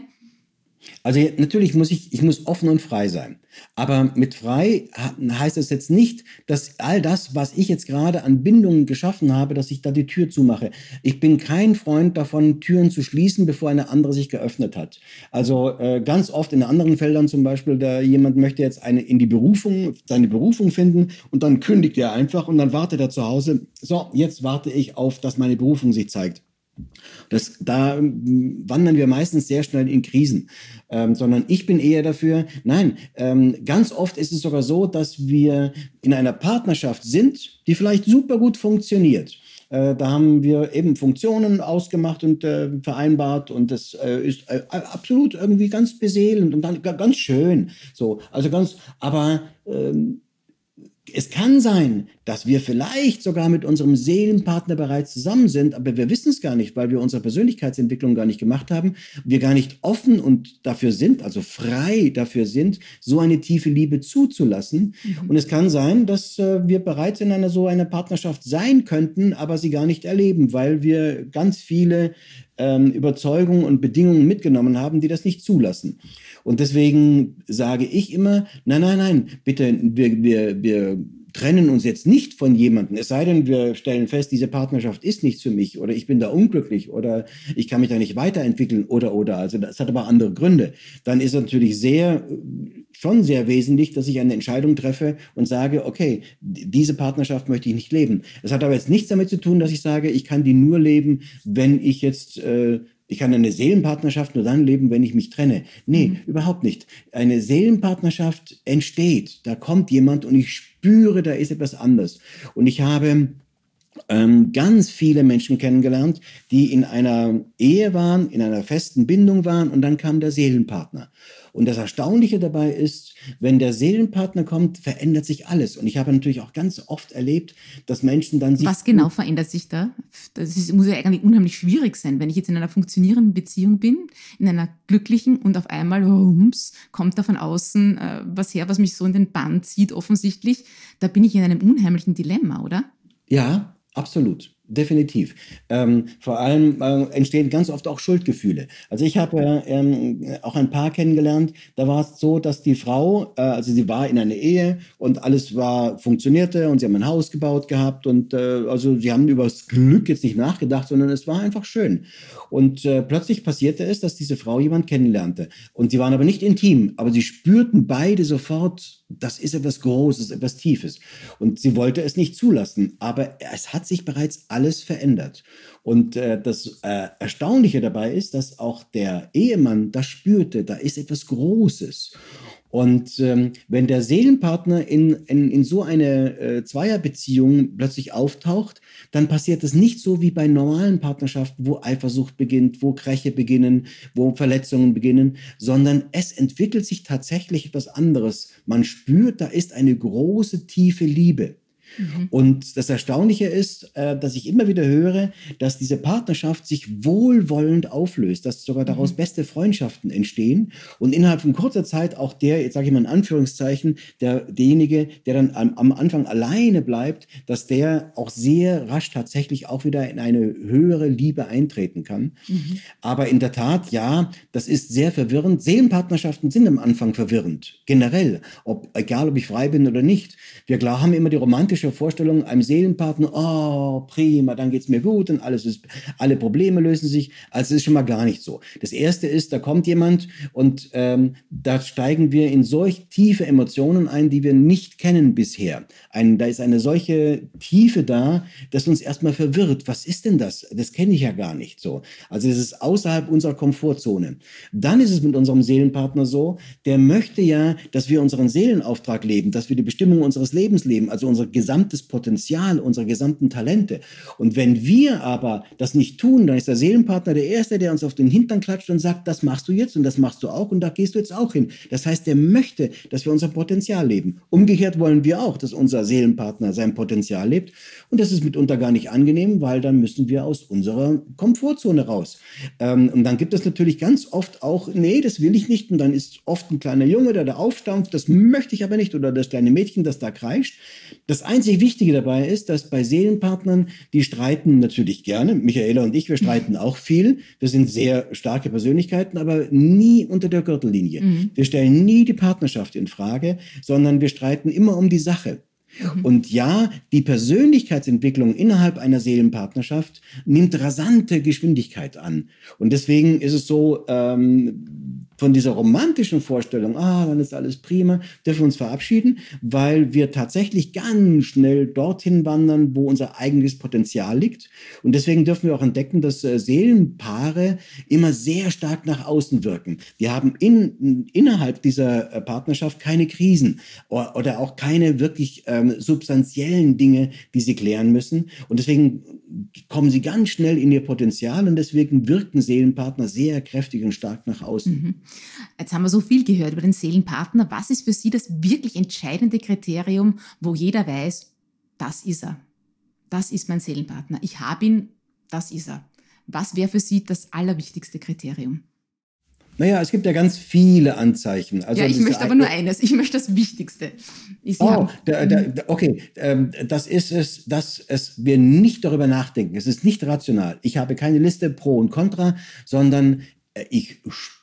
Also natürlich muss ich, ich muss offen und frei sein. Aber mit frei heißt es jetzt nicht, dass all das, was ich jetzt gerade an Bindungen geschaffen habe, dass ich da die Tür zumache. Ich bin kein Freund davon, Türen zu schließen, bevor eine andere sich geöffnet hat. Also äh, ganz oft in anderen Feldern zum Beispiel, da jemand möchte jetzt eine in die Berufung, seine Berufung finden und dann kündigt er einfach und dann wartet er zu Hause. So, jetzt warte ich auf, dass meine Berufung sich zeigt. Das, da wandern wir meistens sehr schnell in Krisen, ähm, sondern ich bin eher dafür, nein, ähm, ganz oft ist es sogar so, dass wir in einer Partnerschaft sind, die vielleicht super gut funktioniert. Äh, da haben wir eben Funktionen ausgemacht und äh, vereinbart und das äh, ist äh, absolut irgendwie ganz beseelend und dann ganz schön. So, also ganz, aber ähm, es kann sein, dass wir vielleicht sogar mit unserem Seelenpartner bereits zusammen sind, aber wir wissen es gar nicht, weil wir unsere Persönlichkeitsentwicklung gar nicht gemacht haben. Wir gar nicht offen und dafür sind, also frei dafür sind, so eine tiefe Liebe zuzulassen. Mhm. Und es kann sein, dass äh, wir bereits in einer so einer Partnerschaft sein könnten, aber sie gar nicht erleben, weil wir ganz viele ähm, Überzeugungen und Bedingungen mitgenommen haben, die das nicht zulassen. Und deswegen sage ich immer, nein, nein, nein, bitte, wir, wir, wir trennen uns jetzt nicht von jemandem, es sei denn, wir stellen fest, diese Partnerschaft ist nichts für mich oder ich bin da unglücklich oder ich kann mich da nicht weiterentwickeln oder, oder, also das hat aber andere Gründe. Dann ist es natürlich sehr, schon sehr wesentlich, dass ich eine Entscheidung treffe und sage, okay, diese Partnerschaft möchte ich nicht leben. Das hat aber jetzt nichts damit zu tun, dass ich sage, ich kann die nur leben, wenn ich jetzt... Äh, Ich kann eine Seelenpartnerschaft nur dann leben, wenn ich mich trenne. Nee, mhm. überhaupt nicht. Eine Seelenpartnerschaft entsteht. Da kommt jemand und ich spüre, da ist etwas anders. Und ich habe ähm, ganz viele Menschen kennengelernt, die in einer Ehe waren, in einer festen Bindung waren und dann kam der Seelenpartner. Und das Erstaunliche dabei ist, wenn der Seelenpartner kommt, verändert sich alles. Und ich habe natürlich auch ganz oft erlebt, dass Menschen dann sich... Was genau verändert sich da? Das ist, muss ja eigentlich unheimlich schwierig sein, wenn ich jetzt in einer funktionierenden Beziehung bin, in einer glücklichen und auf einmal, rums, kommt da von außen äh, was her, was mich so in den Bann zieht offensichtlich. Da bin ich in einem unheimlichen Dilemma, oder? Ja, absolut. Definitiv. Ähm, vor allem äh, entstehen ganz oft auch Schuldgefühle. Also ich habe ähm, auch ein Paar kennengelernt, da war es so, dass die Frau, äh, also sie war in einer Ehe und alles war funktionierte und sie haben ein Haus gebaut gehabt und äh, also sie haben über das Glück jetzt nicht nachgedacht, sondern es war einfach schön. Und äh, plötzlich passierte es, dass diese Frau jemand kennenlernte und sie waren aber nicht intim, aber sie spürten beide sofort, das ist etwas Großes, etwas Tiefes und sie wollte es nicht zulassen, aber es hat sich bereits alles verändert. Und äh, das äh, Erstaunliche dabei ist, dass auch der Ehemann das spürte, da ist etwas Großes. Und ähm, wenn der Seelenpartner in, in, in so eine äh, Zweierbeziehung plötzlich auftaucht, dann passiert es nicht so wie bei normalen Partnerschaften, wo Eifersucht beginnt, wo Kräche beginnen, wo Verletzungen beginnen, sondern es entwickelt sich tatsächlich etwas anderes. Man spürt, da ist eine große, tiefe Liebe. Mhm. Und das Erstaunliche ist, äh, dass ich immer wieder höre, dass diese Partnerschaft sich wohlwollend auflöst, dass sogar daraus mhm. beste Freundschaften entstehen und innerhalb von kurzer Zeit auch der, jetzt sage ich mal in Anführungszeichen, der, derjenige, der dann am, am Anfang alleine bleibt, dass der auch sehr rasch tatsächlich auch wieder in eine höhere Liebe eintreten kann. Mhm. Aber in der Tat, ja, das ist sehr verwirrend. Seelenpartnerschaften sind am Anfang verwirrend, generell, ob, egal ob ich frei bin oder nicht. Wir klar haben immer die romantische romantische Vorstellung, einem Seelenpartner, oh, prima, dann geht's mir gut und alles ist, alle Probleme lösen sich. Also es ist schon mal gar nicht so. Das Erste ist, da kommt jemand und ähm, da steigen wir in solch tiefe Emotionen ein, die wir nicht kennen bisher. Ein, da ist eine solche Tiefe da, dass uns erstmal verwirrt. Was ist denn das? Das kenne ich ja gar nicht so. Also das ist außerhalb unserer Komfortzone. Dann ist es mit unserem Seelenpartner so, der möchte ja, dass wir unseren Seelenauftrag leben, dass wir die Bestimmung unseres Lebens leben, also unser gesamtes Potenzial, unsere gesamten Talente. Und wenn wir aber das nicht tun, dann ist der Seelenpartner der Erste, der uns auf den Hintern klatscht und sagt, das machst du jetzt und das machst du auch und da gehst du jetzt auch hin. Das heißt, der möchte, dass wir unser Potenzial leben. Umgekehrt wollen wir auch, dass unser Seelenpartner sein Potenzial lebt. Und das ist mitunter gar nicht angenehm, weil dann müssen wir aus unserer Komfortzone raus. Ähm, und dann gibt es natürlich ganz oft auch, nee, das will ich nicht. Und dann ist oft ein kleiner Junge, der da aufstampft, das möchte ich aber nicht. Oder das kleine Mädchen, das da kreischt. Das einzig Wichtige dabei ist, dass bei Seelenpartnern, die streiten natürlich gerne. Michaela und ich, wir streiten auch viel. Wir sind sehr starke Persönlichkeiten, aber nie unter der Gürtellinie. Mhm. Wir stellen nie die Partnerschaft in Frage, sondern wir streiten immer um die Sache. Mhm. Und ja, die Persönlichkeitsentwicklung innerhalb einer Seelenpartnerschaft nimmt rasante Geschwindigkeit an. Und deswegen ist es so, ähm, von dieser romantischen Vorstellung, ah, dann ist alles prima, dürfen wir uns verabschieden, weil wir tatsächlich ganz schnell dorthin wandern, wo unser eigenes Potenzial liegt. Und deswegen dürfen wir auch entdecken, dass äh, Seelenpaare immer sehr stark nach außen wirken. Wir haben in, innerhalb dieser äh, Partnerschaft keine Krisen oder, oder auch keine wirklich ähm, substanziellen Dinge, die sie klären müssen. Und deswegen kommen sie ganz schnell in ihr Potenzial und deswegen wirken Seelenpartner sehr kräftig und stark nach außen. Mhm. Jetzt haben wir so viel gehört über den Seelenpartner. Was ist für Sie das wirklich entscheidende Kriterium, wo jeder weiß, das ist er, das ist mein Seelenpartner, ich habe ihn, das ist er. Was wäre für Sie das allerwichtigste Kriterium? Naja, es gibt ja ganz viele Anzeichen. Also ja, ich möchte aber nur eines. Ich möchte das Wichtigste. Ich oh, da, da, okay. Ähm, das ist es, dass es, wir nicht darüber nachdenken. Es ist nicht rational. Ich habe keine Liste Pro und Contra, sondern ich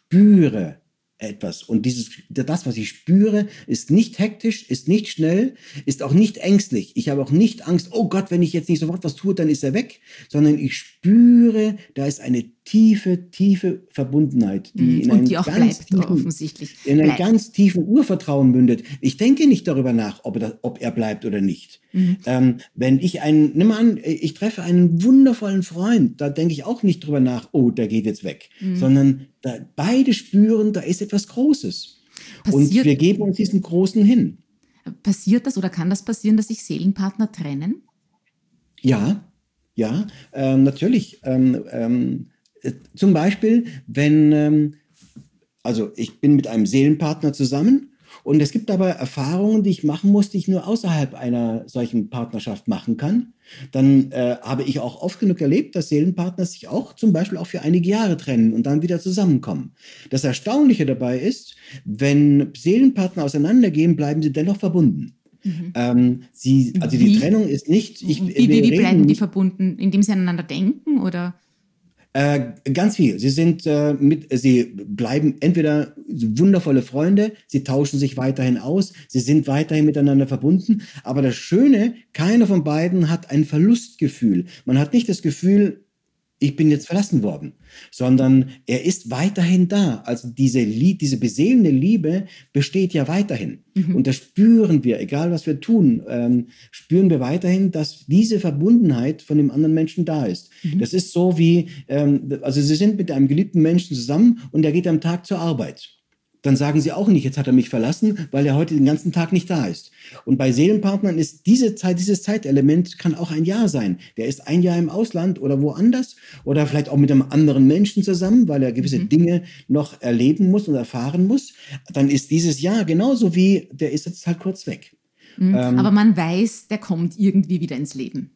spüre etwas. Und dieses, das, was ich spüre, ist nicht hektisch, ist nicht schnell, ist auch nicht ängstlich. Ich habe auch nicht Angst, oh Gott, wenn ich jetzt nicht sofort was tue, dann ist er weg. Sondern ich spüre, da ist eine tiefe, tiefe Verbundenheit, die in und die auch ganz bleibt, tiefen, offensichtlich. in ein ganz tiefen Urvertrauen mündet. Ich denke nicht darüber nach, ob er, ob er bleibt oder nicht. Mhm. Ähm, wenn ich einen, nimm mal an, ich treffe einen wundervollen Freund, da denke ich auch nicht drüber nach, oh, der geht jetzt weg. Mhm. Sondern da, beide spüren, da ist etwas Großes. Passiert, und wir geben uns diesen Großen hin. Passiert das oder kann das passieren, dass sich Seelenpartner trennen? Ja, ja, ähm, natürlich. Ähm, ähm, Zum Beispiel, wenn, ähm, also ich bin mit einem Seelenpartner zusammen und es gibt aber Erfahrungen, die ich machen muss, die ich nur außerhalb einer solchen Partnerschaft machen kann. Dann äh, habe ich auch oft genug erlebt, dass Seelenpartner sich auch zum Beispiel auch für einige Jahre trennen und dann wieder zusammenkommen. Das Erstaunliche dabei ist, wenn Seelenpartner auseinandergehen, bleiben sie dennoch verbunden. Mhm. Ähm, sie, also wie? Die Trennung ist nicht... Ich, wie wie, wie bleiben die verbunden? Indem sie aneinander denken oder... Äh, ganz viel. Sie sind äh, mit, sie bleiben entweder wundervolle Freunde, sie tauschen sich weiterhin aus, sie sind weiterhin miteinander verbunden. Aber das Schöne, keiner von beiden hat ein Verlustgefühl. Man hat nicht das Gefühl, ich bin jetzt verlassen worden, sondern er ist weiterhin da. Also diese, Lie- diese beseelende Liebe besteht ja weiterhin. Mhm. Und das spüren wir, egal was wir tun, ähm, spüren wir weiterhin, dass diese Verbundenheit von dem anderen Menschen da ist. Mhm. Das ist so wie, ähm, also Sie sind mit einem geliebten Menschen zusammen und der geht am Tag zur Arbeit. Dann sagen sie auch nicht, jetzt hat er mich verlassen, weil er heute den ganzen Tag nicht da ist. Und bei Seelenpartnern ist diese Zeit, dieses Zeitelement kann auch ein Jahr sein. Der ist ein Jahr im Ausland oder woanders oder vielleicht auch mit einem anderen Menschen zusammen, weil er gewisse mhm. Dinge noch erleben muss und erfahren muss. Dann ist dieses Jahr genauso wie, der ist jetzt halt kurz weg. Mhm. Ähm, Aber man weiß, der kommt irgendwie wieder ins Leben.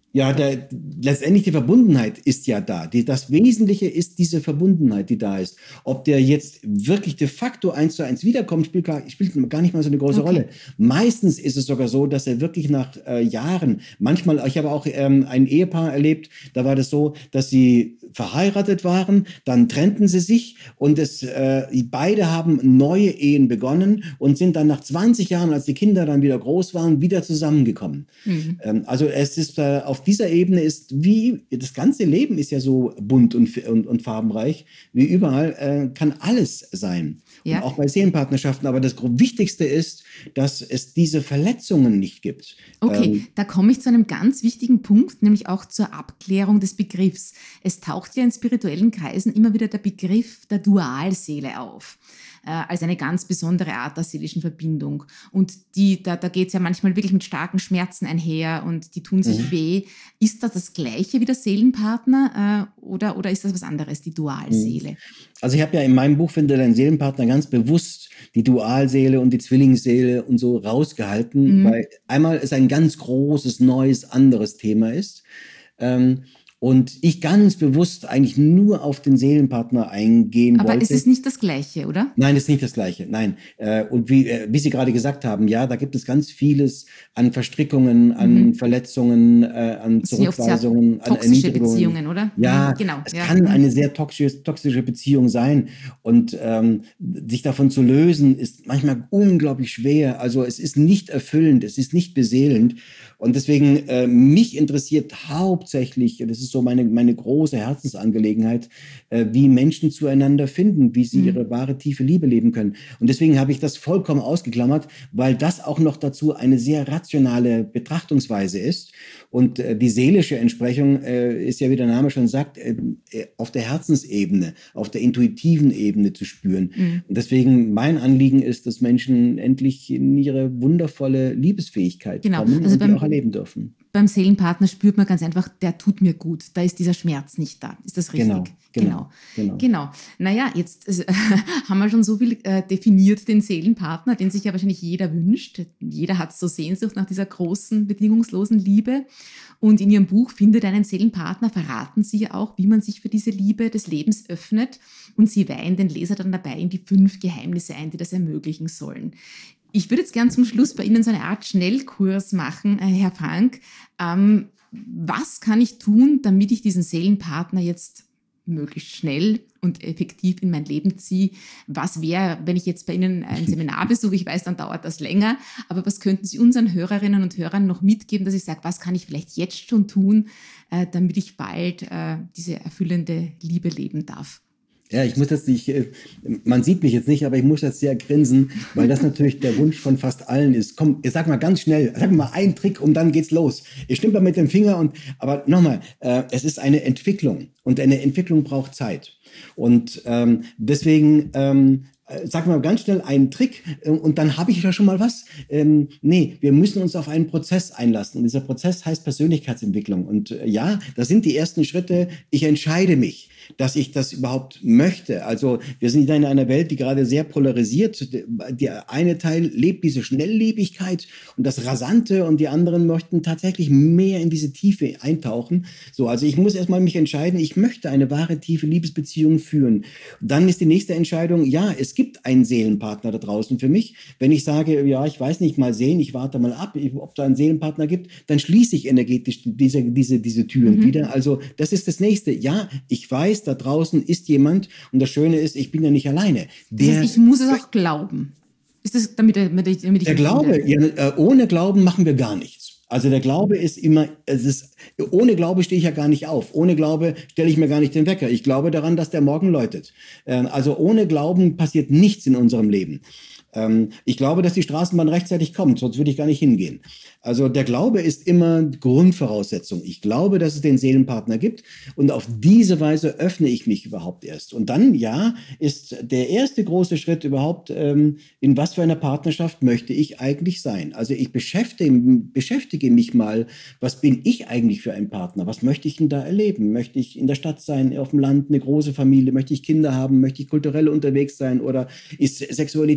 Ja, der, letztendlich die Verbundenheit ist ja da. Die, das Wesentliche ist diese Verbundenheit, die da ist. Ob der jetzt wirklich de facto eins zu eins wiederkommt, spielt gar, spielt gar nicht mal so eine große Okay. Rolle. Meistens ist es sogar so, dass er wirklich nach äh, Jahren, manchmal, ich habe auch ähm, ein Ehepaar erlebt, da war das so, dass sie verheiratet waren, dann trennten sie sich und es, äh, beide haben neue Ehen begonnen und sind dann nach zwanzig Jahren, als die Kinder dann wieder groß waren, wieder zusammengekommen. Mhm. Ähm, also es ist äh, auf dieser Ebene ist wie, das ganze Leben ist ja so bunt und, und, und farbenreich, wie überall, äh, kann alles sein. Ja. Und auch bei Seelenpartnerschaften. Aber das Wichtigste ist, dass es diese Verletzungen nicht gibt. Okay, Ähm, da komme ich zu einem ganz wichtigen Punkt, nämlich auch zur Abklärung des Begriffs. Es taucht ja in spirituellen Kreisen immer wieder der Begriff der Dualseele auf, äh, als eine ganz besondere Art der seelischen Verbindung. Und die, da, da geht es ja manchmal wirklich mit starken Schmerzen einher und die tun sich Mhm. weh. Ist das das Gleiche wie der Seelenpartner äh, oder, oder ist das was anderes, die Dualseele? Also ich habe ja in meinem Buch Finde deinen Seelenpartner ganz bewusst die Dualseele und die Zwillingsseele und so rausgehalten, Mhm. weil einmal es ein ganz großes, neues, anderes Thema ist. Ähm, und ich ganz bewusst eigentlich nur auf den Seelenpartner eingehen Aber wollte. es ist nicht das Gleiche, oder? Nein, ist nicht das Gleiche. Nein. Äh, Und wie, äh, wie Sie gerade gesagt haben, ja, da gibt es ganz vieles an Verstrickungen, an Mhm. Verletzungen, äh, an Das sind ja oft sehr Zurückweisungen, an toxische Erniedrigungen. Beziehungen, oder? Ja, Mhm, genau. es Ja. kann Mhm. eine sehr toxische, toxische Beziehung sein. Und ähm, sich davon zu lösen, ist manchmal unglaublich schwer. Also es ist nicht erfüllend, es ist nicht beseelend. Und deswegen, äh, mich interessiert hauptsächlich, das ist so meine, meine große Herzensangelegenheit, äh, wie Menschen zueinander finden, wie sie Mhm. ihre wahre tiefe Liebe leben können. Und deswegen habe ich das vollkommen ausgeklammert, weil das auch noch dazu eine sehr rationale Betrachtungsweise ist. Und äh, die seelische Entsprechung äh, ist ja, wie der Name schon sagt, äh, äh, auf der Herzensebene, auf der intuitiven Ebene zu spüren. Mhm. Und deswegen mein Anliegen ist, dass Menschen endlich in ihre wundervolle Liebesfähigkeit Genau. kommen Also und die beim, auch erleben dürfen. beim Seelenpartner spürt man ganz einfach, der tut mir gut. Da ist dieser Schmerz nicht da. Ist das richtig? Genau, genau, genau. Genau. Naja, jetzt äh, haben wir schon so viel äh, definiert, den Seelenpartner, den sich ja wahrscheinlich jeder wünscht. Jeder hat so Sehnsucht nach dieser großen, bedingungslosen Liebe. Und in Ihrem Buch Finde deinen Seelenpartner verraten Sie ja auch, wie man sich für diese Liebe des Lebens öffnet. Und Sie weihen den Leser dann dabei in die fünf Geheimnisse ein, die das ermöglichen sollen. Ich würde jetzt gern zum Schluss bei Ihnen so eine Art Schnellkurs machen, äh, Herr Frank. Ähm, was kann ich tun, damit ich diesen Seelenpartner jetzt möglichst schnell und effektiv in mein Leben ziehe? Was wäre, wenn ich jetzt bei Ihnen ein Seminar besuche? Ich weiß, dann dauert das länger. Aber was könnten Sie unseren Hörerinnen und Hörern noch mitgeben, dass ich sage, was kann ich vielleicht jetzt schon tun, äh, damit ich bald äh, diese erfüllende Liebe leben darf? Ja, ich muss jetzt nicht, man sieht mich jetzt nicht, aber ich muss jetzt sehr grinsen, weil das natürlich der Wunsch von fast allen ist. Komm, ich sag mal ganz schnell, sag mal einen Trick und dann geht's los. Ich stimme da mit dem Finger und, aber nochmal, äh, es ist eine Entwicklung und eine Entwicklung braucht Zeit. Und ähm, deswegen, ähm, sag mal ganz schnell einen Trick und dann habe ich ja schon mal was. Ähm, nee, wir müssen uns auf einen Prozess einlassen. Und dieser Prozess heißt Persönlichkeitsentwicklung. Und äh, ja, das sind die ersten Schritte. Ich entscheide mich, dass ich das überhaupt möchte. Also wir sind in einer Welt, die gerade sehr polarisiert. Der eine Teil lebt diese Schnelllebigkeit und das Rasante und die anderen möchten tatsächlich mehr in diese Tiefe eintauchen. So, also ich muss erstmal mich entscheiden, ich möchte eine wahre, tiefe Liebesbeziehung führen. Dann ist die nächste Entscheidung, ja, es gibt einen Seelenpartner da draußen für mich. Wenn ich sage, ja, ich weiß nicht, mal sehen, ich warte mal ab, ob da einen Seelenpartner gibt, dann schließe ich energetisch diese, diese, diese Türen Mhm. wieder. Also das ist das Nächste. Ja, ich weiß, da draußen ist jemand und das Schöne ist, ich bin ja nicht alleine. Das Der, heißt, ich muss es auch glauben. Ist das, damit, damit ich, damit ich der Glaube, ja, äh, ohne Glauben machen wir gar nichts. Also der Glaube ist immer, es ist, ohne Glaube stehe ich ja gar nicht auf. Ohne Glaube stelle ich mir gar nicht den Wecker. Ich glaube daran, dass der morgen läutet. Ähm, also ohne Glauben passiert nichts in unserem Leben. Ähm, ich glaube, dass die Straßenbahn rechtzeitig kommt, sonst würde ich gar nicht hingehen. Also der Glaube ist immer Grundvoraussetzung. Ich glaube, dass es den Seelenpartner gibt und auf diese Weise öffne ich mich überhaupt erst. Und dann, ja, ist der erste große Schritt überhaupt, ähm, in was für einer Partnerschaft möchte ich eigentlich sein? Also ich beschäftige, beschäftige mich mal, was bin ich eigentlich für ein Partner? Was möchte ich denn da erleben? Möchte ich in der Stadt sein, auf dem Land, eine große Familie? Möchte ich Kinder haben? Möchte ich kulturell unterwegs sein? Oder ist Sexualität für mich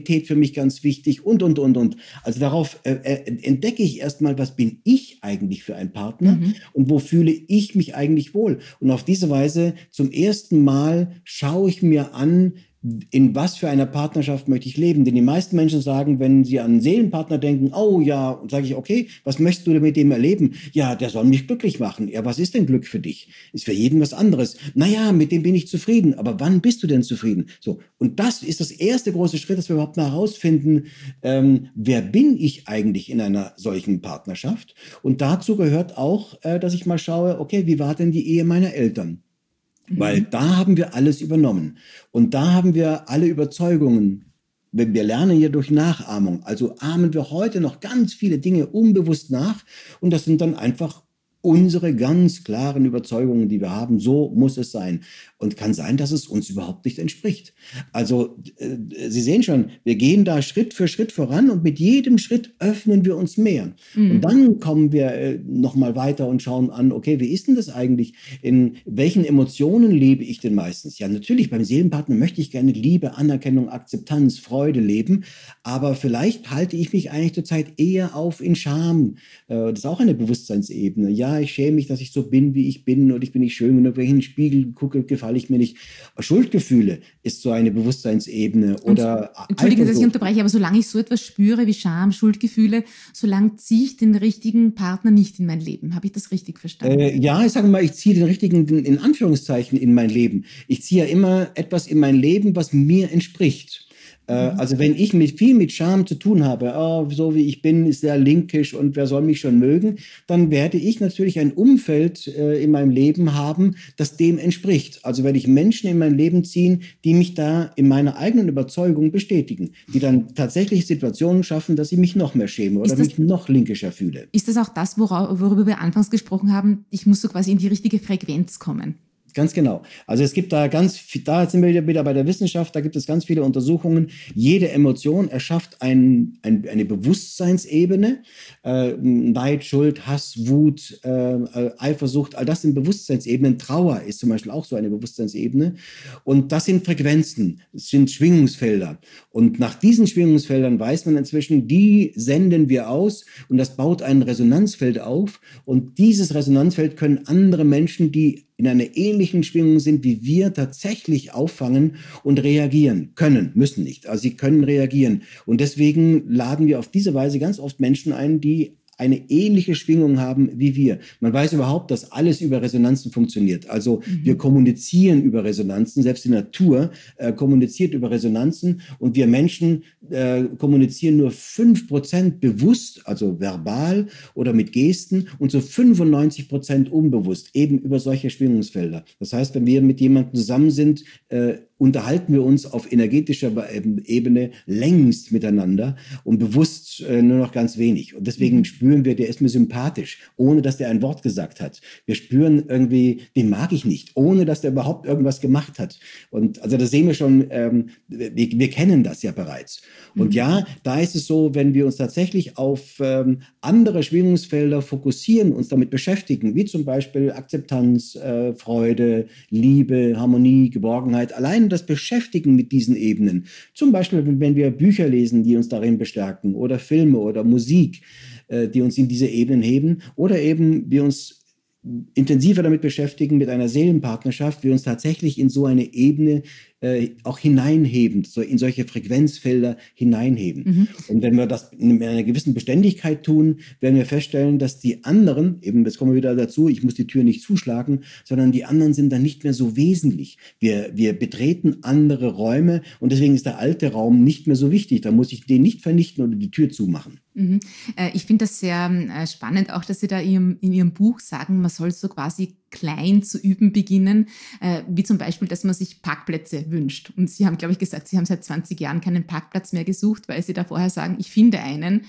mich ganz wichtig und, und, und, und. Also darauf äh, entdecke ich erstmal, was bin ich eigentlich für ein Partner mhm. und wo fühle ich mich eigentlich wohl. Und auf diese Weise zum ersten Mal schaue ich mir an, in was für einer Partnerschaft möchte ich leben? Denn die meisten Menschen sagen, wenn sie an einen Seelenpartner denken, oh ja, und sage ich, okay, was möchtest du mit dem erleben? Ja, der soll mich glücklich machen. Ja, was ist denn Glück für dich? Ist für jeden was anderes. Naja, mit dem bin ich zufrieden. Aber wann bist du denn zufrieden? So. Und das ist das erste große Schritt, dass wir überhaupt mal herausfinden, ähm, wer bin ich eigentlich in einer solchen Partnerschaft? Und dazu gehört auch, äh, dass ich mal schaue, okay, wie war denn die Ehe meiner Eltern? Weil da haben wir alles übernommen. Und da haben wir alle Überzeugungen. Wir lernen ja durch Nachahmung. Also ahmen wir heute noch ganz viele Dinge unbewusst nach. Und das sind dann einfach unsere ganz klaren Überzeugungen, die wir haben. So muss es sein. Und kann sein, dass es uns überhaupt nicht entspricht. Also äh, Sie sehen schon, wir gehen da Schritt für Schritt voran und mit jedem Schritt öffnen wir uns mehr. Mhm. Und dann kommen wir äh, nochmal weiter und schauen an, okay, wie ist denn das eigentlich? In welchen Emotionen lebe ich denn meistens? Ja, natürlich, beim Seelenpartner möchte ich gerne Liebe, Anerkennung, Akzeptanz, Freude leben. Aber vielleicht halte ich mich eigentlich zurzeit eher auf in Scham. Äh, das ist auch eine Bewusstseinsebene. Ja, ich schäme mich, dass ich so bin, wie ich bin und ich bin nicht schön genug, wenn ich in den Spiegel gucke, gefalle ich mir nicht. Schuldgefühle ist so eine Bewusstseinsebene. Oder Entschuldigen Sie, dass ich unterbreche, aber solange ich so etwas spüre wie Scham, Schuldgefühle, solange ziehe ich den richtigen Partner nicht in mein Leben. Habe ich das richtig verstanden? Äh, ja, ich sage mal, ich ziehe den richtigen in Anführungszeichen in mein Leben. Ich ziehe ja immer etwas in mein Leben, was mir entspricht. Also wenn ich mit viel mit Scham zu tun habe, oh, so wie ich bin, ist sehr linkisch und wer soll mich schon mögen, dann werde ich natürlich ein Umfeld äh, in meinem Leben haben, das dem entspricht. Also werde ich Menschen in mein Leben ziehen, die mich da in meiner eigenen Überzeugung bestätigen, die dann tatsächlich Situationen schaffen, dass ich mich noch mehr schäme oder das, mich noch linkischer fühle. Ist das auch das, wora, worüber wir anfangs gesprochen haben? Ich muss so quasi in die richtige Frequenz kommen. Ganz genau. Also es gibt da ganz, da sind wir wieder bei der Wissenschaft, da gibt es ganz viele Untersuchungen. Jede Emotion erschafft ein, ein, eine Bewusstseinsebene. Äh, Neid, Schuld, Hass, Wut, äh, Eifersucht, all das sind Bewusstseinsebenen. Trauer ist zum Beispiel auch so eine Bewusstseinsebene. Und das sind Frequenzen, das sind Schwingungsfelder. Und nach diesen Schwingungsfeldern weiß man inzwischen, die senden wir aus und das baut ein Resonanzfeld auf. Und dieses Resonanzfeld können andere Menschen, die in einer ähnlichen Schwingung sind wie wir, tatsächlich auffangen und reagieren können, müssen nicht. Also sie können reagieren. Und deswegen laden wir auf diese Weise ganz oft Menschen ein, die eine ähnliche Schwingung haben wie wir. Man weiß überhaupt, dass alles über Resonanzen funktioniert. Also mhm. wir kommunizieren über Resonanzen, selbst die Natur äh, kommuniziert über Resonanzen und wir Menschen äh, kommunizieren nur fünf Prozent bewusst, also verbal oder mit Gesten und so fünfundneunzig Prozent unbewusst, eben über solche Schwingungsfelder. Das heißt, wenn wir mit jemandem zusammen sind, äh, unterhalten wir uns auf energetischer Ebene längst miteinander und bewusst äh, nur noch ganz wenig. Und deswegen mhm. spüren wir, der ist mir sympathisch, ohne dass der ein Wort gesagt hat. Wir spüren irgendwie, den mag ich nicht, ohne dass der überhaupt irgendwas gemacht hat. Und also da sehen wir schon, ähm, wir, wir kennen das ja bereits. Und mhm. ja, da ist es so, wenn wir uns tatsächlich auf ähm, andere Schwingungsfelder fokussieren, uns damit beschäftigen, wie zum Beispiel Akzeptanz, äh, Freude, Liebe, Harmonie, Geborgenheit, allein das Beschäftigen mit diesen Ebenen. Zum Beispiel, wenn wir Bücher lesen, die uns darin bestärken oder Filme oder Musik, äh, die uns in diese Ebenen heben oder eben wir uns intensiver damit beschäftigen mit einer Seelenpartnerschaft, wir uns tatsächlich in so eine Ebene äh, auch hineinheben, so in solche Frequenzfelder hineinheben. Mhm. Und wenn wir das in einer gewissen Beständigkeit tun, werden wir feststellen, dass die anderen, eben, jetzt kommen wir wieder dazu, ich muss die Tür nicht zuschlagen, sondern die anderen sind dann nicht mehr so wesentlich. Wir, wir betreten andere Räume und deswegen ist der alte Raum nicht mehr so wichtig. Da muss ich den nicht vernichten oder die Tür zumachen. Mhm. Ich finde das sehr spannend, auch dass Sie da in Ihrem Buch sagen, man soll so quasi klein zu üben beginnen, wie zum Beispiel, dass man sich Parkplätze wünscht. Und Sie haben, glaube ich, gesagt, Sie haben seit zwanzig Jahren keinen Parkplatz mehr gesucht, weil Sie da vorher sagen, ich finde einen.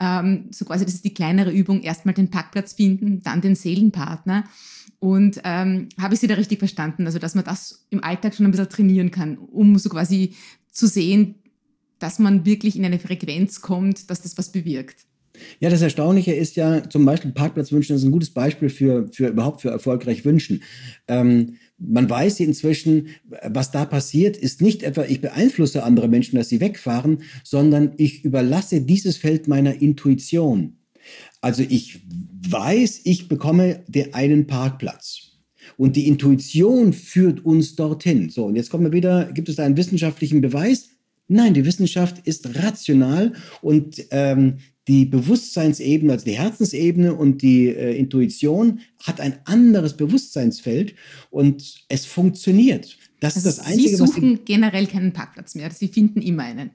So quasi, das ist die kleinere Übung, erstmal den Parkplatz finden, dann den Seelenpartner. Und ähm, habe ich Sie da richtig verstanden? Also, dass man das im Alltag schon ein bisschen trainieren kann, um so quasi zu sehen, dass man wirklich in eine Frequenz kommt, dass das was bewirkt. Ja, das Erstaunliche ist ja zum Beispiel Parkplatzwünschen, das ist ein gutes Beispiel für, für überhaupt für erfolgreich Wünschen. Ähm, man weiß inzwischen, was da passiert, ist nicht etwa, ich beeinflusse andere Menschen, dass sie wegfahren, sondern ich überlasse dieses Feld meiner Intuition. Also ich weiß, ich bekomme den einen Parkplatz. Und die Intuition führt uns dorthin. So, und jetzt kommen wir wieder, gibt es da einen wissenschaftlichen Beweis? Nein, die Wissenschaft ist rational und ähm, die Bewusstseinsebene, also die Herzensebene und die äh, Intuition hat ein anderes Bewusstseinsfeld und es funktioniert. Das also ist das Einzige, Sie suchen was Sie generell keinen Parkplatz mehr. Sie finden immer einen.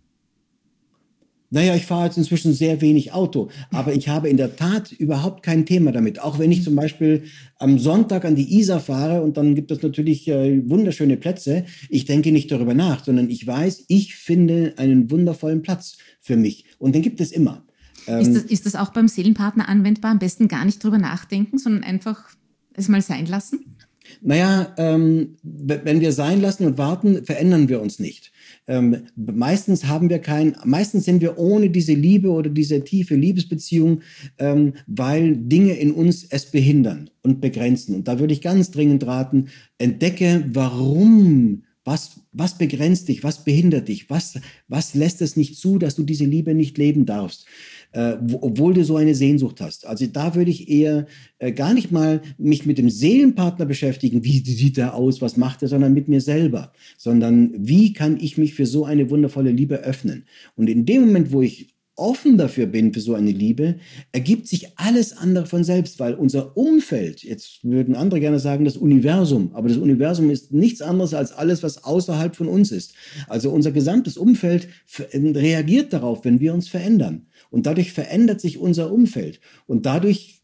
Naja, ich fahre jetzt inzwischen sehr wenig Auto, aber ich habe in der Tat überhaupt kein Thema damit. Auch wenn ich zum Beispiel am Sonntag an die Isar fahre und dann gibt es natürlich äh, wunderschöne Plätze. Ich denke nicht darüber nach, sondern ich weiß, ich finde einen wundervollen Platz für mich. Und den gibt es immer. Ähm, ist, das, ist das auch beim Seelenpartner anwendbar? Am besten gar nicht drüber nachdenken, sondern einfach es mal sein lassen? Naja, ähm, wenn wir sein lassen und warten, verändern wir uns nicht. Ähm, meistens haben wir kein, meistens sind wir ohne diese Liebe oder diese tiefe Liebesbeziehung, ähm, weil Dinge in uns es behindern und begrenzen. Und da würde ich ganz dringend raten, entdecke, warum, was, was begrenzt dich, was behindert dich, was, was lässt es nicht zu, dass du diese Liebe nicht leben darfst. Äh, wo, obwohl du so eine Sehnsucht hast. Also da würde ich eher äh, gar nicht mal mich mit dem Seelenpartner beschäftigen, wie sieht er aus, was macht er, sondern mit mir selber. Sondern wie kann ich mich für so eine wundervolle Liebe öffnen? Und in dem Moment, wo ich offen dafür bin, für so eine Liebe, ergibt sich alles andere von selbst, weil unser Umfeld, jetzt würden andere gerne sagen, das Universum, aber das Universum ist nichts anderes als alles, was außerhalb von uns ist. Also unser gesamtes Umfeld reagiert darauf, wenn wir uns verändern. Und dadurch verändert sich unser Umfeld. Und dadurch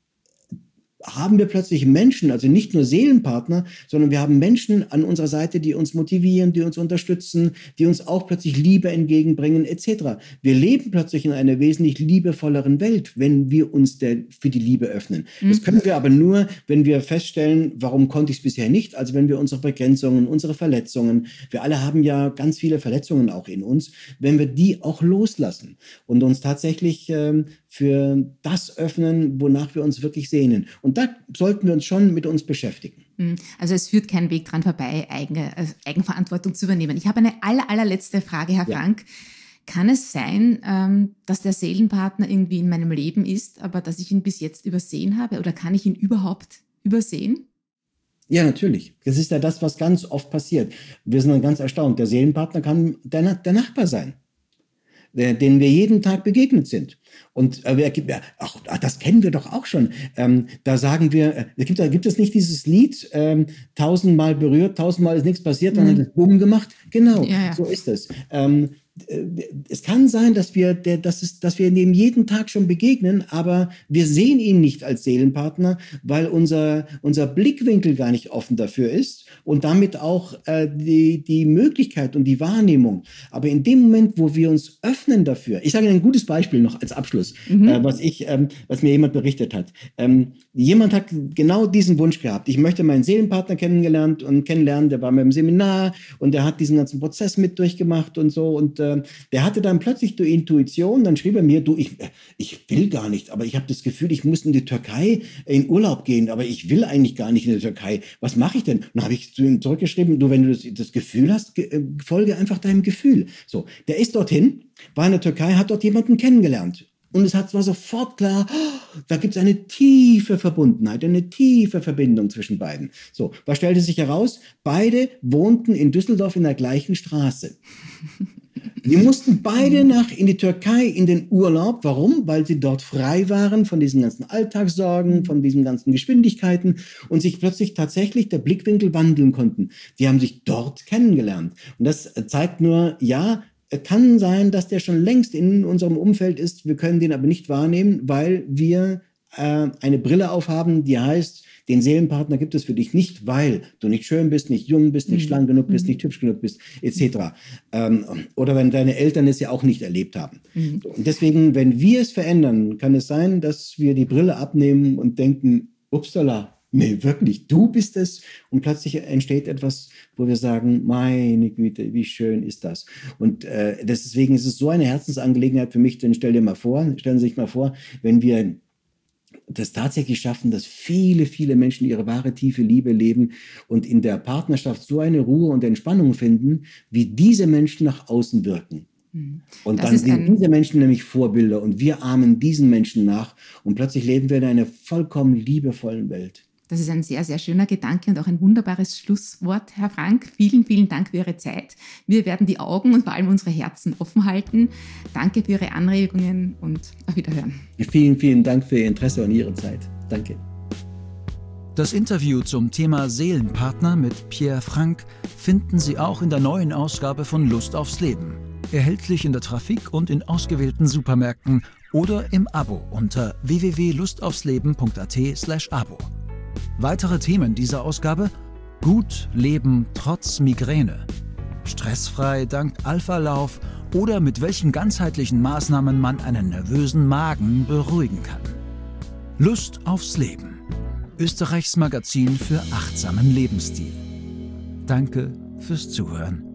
haben wir plötzlich Menschen, also nicht nur Seelenpartner, sondern wir haben Menschen an unserer Seite, die uns motivieren, die uns unterstützen, die uns auch plötzlich Liebe entgegenbringen, et cetera. Wir leben plötzlich in einer wesentlich liebevolleren Welt, wenn wir uns der, für die Liebe öffnen. Mhm. Das können wir aber nur, wenn wir feststellen, warum konnte ich es bisher nicht, also wenn wir unsere Begrenzungen, unsere Verletzungen, wir alle haben ja ganz viele Verletzungen auch in uns, wenn wir die auch loslassen und uns tatsächlich ähm, für das öffnen, wonach wir uns wirklich sehnen. Und da sollten wir uns schon mit uns beschäftigen. Also es führt kein Weg dran vorbei, eigene, also Eigenverantwortung zu übernehmen. Ich habe eine aller, allerletzte Frage, Herr ja. Frank. Kann es sein, dass der Seelenpartner irgendwie in meinem Leben ist, aber dass ich ihn bis jetzt übersehen habe? Oder kann ich ihn überhaupt übersehen? Ja, natürlich. Das ist ja das, was ganz oft passiert. Wir sind dann ganz erstaunt. Der Seelenpartner kann der, der Nachbar sein, denen wir jeden Tag begegnet sind. Und äh, ach, das kennen wir doch auch schon. Ähm, da sagen wir, äh, gibt, da gibt es nicht dieses Lied, ähm, tausendmal berührt, tausendmal ist nichts passiert, dann mhm. hat es Bumm gemacht. Genau, ja, ja. So ist es. Ähm, es kann sein, dass wir, der, dass, es, dass wir dem jeden Tag schon begegnen, aber wir sehen ihn nicht als Seelenpartner, weil unser, unser Blickwinkel gar nicht offen dafür ist und damit auch äh, die, die Möglichkeit und die Wahrnehmung. Aber in dem Moment, wo wir uns öffnen dafür, ich sage Ihnen ein gutes Beispiel noch als Abschluss, mhm. äh, was, ich, ähm, was mir jemand berichtet hat. Ähm, jemand hat genau diesen Wunsch gehabt. Ich möchte meinen Seelenpartner kennengelernt und kennenlernen, der war mir im Seminar und der hat diesen ganzen Prozess mit durchgemacht und so und der hatte dann plötzlich die Intuition, dann schrieb er mir, du, ich, ich will gar nicht, aber ich habe das Gefühl, ich muss in die Türkei in Urlaub gehen, aber ich will eigentlich gar nicht in die Türkei. Was mache ich denn? Und dann habe ich zu ihm zurückgeschrieben, du, wenn du das, das Gefühl hast, ge- folge einfach deinem Gefühl. So, der ist dorthin, war in der Türkei, hat dort jemanden kennengelernt. Und es war sofort klar, oh, da gibt es eine tiefe Verbundenheit, eine tiefe Verbindung zwischen beiden. So, was stellte sich heraus? Beide wohnten in Düsseldorf in der gleichen Straße. Die mussten beide nach in die Türkei in den Urlaub. Warum? Weil sie dort frei waren von diesen ganzen Alltagssorgen, von diesen ganzen Geschwindigkeiten und sich plötzlich tatsächlich der Blickwinkel wandeln konnten. Die haben sich dort kennengelernt. Und das zeigt nur, ja, kann sein, dass der schon längst in unserem Umfeld ist. Wir können den aber nicht wahrnehmen, weil wir äh, eine Brille aufhaben, die heißt, den Seelenpartner gibt es für dich nicht, weil du nicht schön bist, nicht jung bist, nicht mhm. schlank genug bist, nicht hübsch genug bist, et cetera. Ähm, oder wenn deine Eltern es ja auch nicht erlebt haben. Mhm. Und deswegen, wenn wir es verändern, kann es sein, dass wir die Brille abnehmen und denken, upsala, nee, wirklich, du bist es. Und plötzlich entsteht etwas, wo wir sagen, meine Güte, wie schön ist das. Und äh, deswegen ist es so eine Herzensangelegenheit für mich, denn stell dir mal vor, stellen Sie sich mal vor, wenn wir das tatsächlich schaffen, dass viele, viele Menschen ihre wahre, tiefe Liebe leben und in der Partnerschaft so eine Ruhe und Entspannung finden, wie diese Menschen nach außen wirken. Und Das dann ist sind ein, diese Menschen nämlich Vorbilder und wir ahmen diesen Menschen nach und plötzlich leben wir in einer vollkommen liebevollen Welt. das ist ein sehr, sehr schöner Gedanke und auch ein wunderbares Schlusswort, Herr Frank. Vielen, vielen Dank für Ihre Zeit. Wir werden die Augen und vor allem unsere Herzen offen halten. Danke für Ihre Anregungen und auf Wiederhören. Vielen, vielen Dank für Ihr Interesse und Ihre Zeit. Danke. Das Interview zum Thema Seelenpartner mit Pierre Frank finden Sie auch in der neuen Ausgabe von Lust aufs Leben. Erhältlich in der Trafik und in ausgewählten Supermärkten oder im Abo unter w w w punkt lustaufsleben punkt a t slash abo. Weitere Themen dieser Ausgabe: Gut leben trotz Migräne, stressfrei dank Alpha-Lauf oder mit welchen ganzheitlichen Maßnahmen man einen nervösen Magen beruhigen kann. Lust aufs Leben. Österreichs Magazin für achtsamen Lebensstil. Danke fürs Zuhören.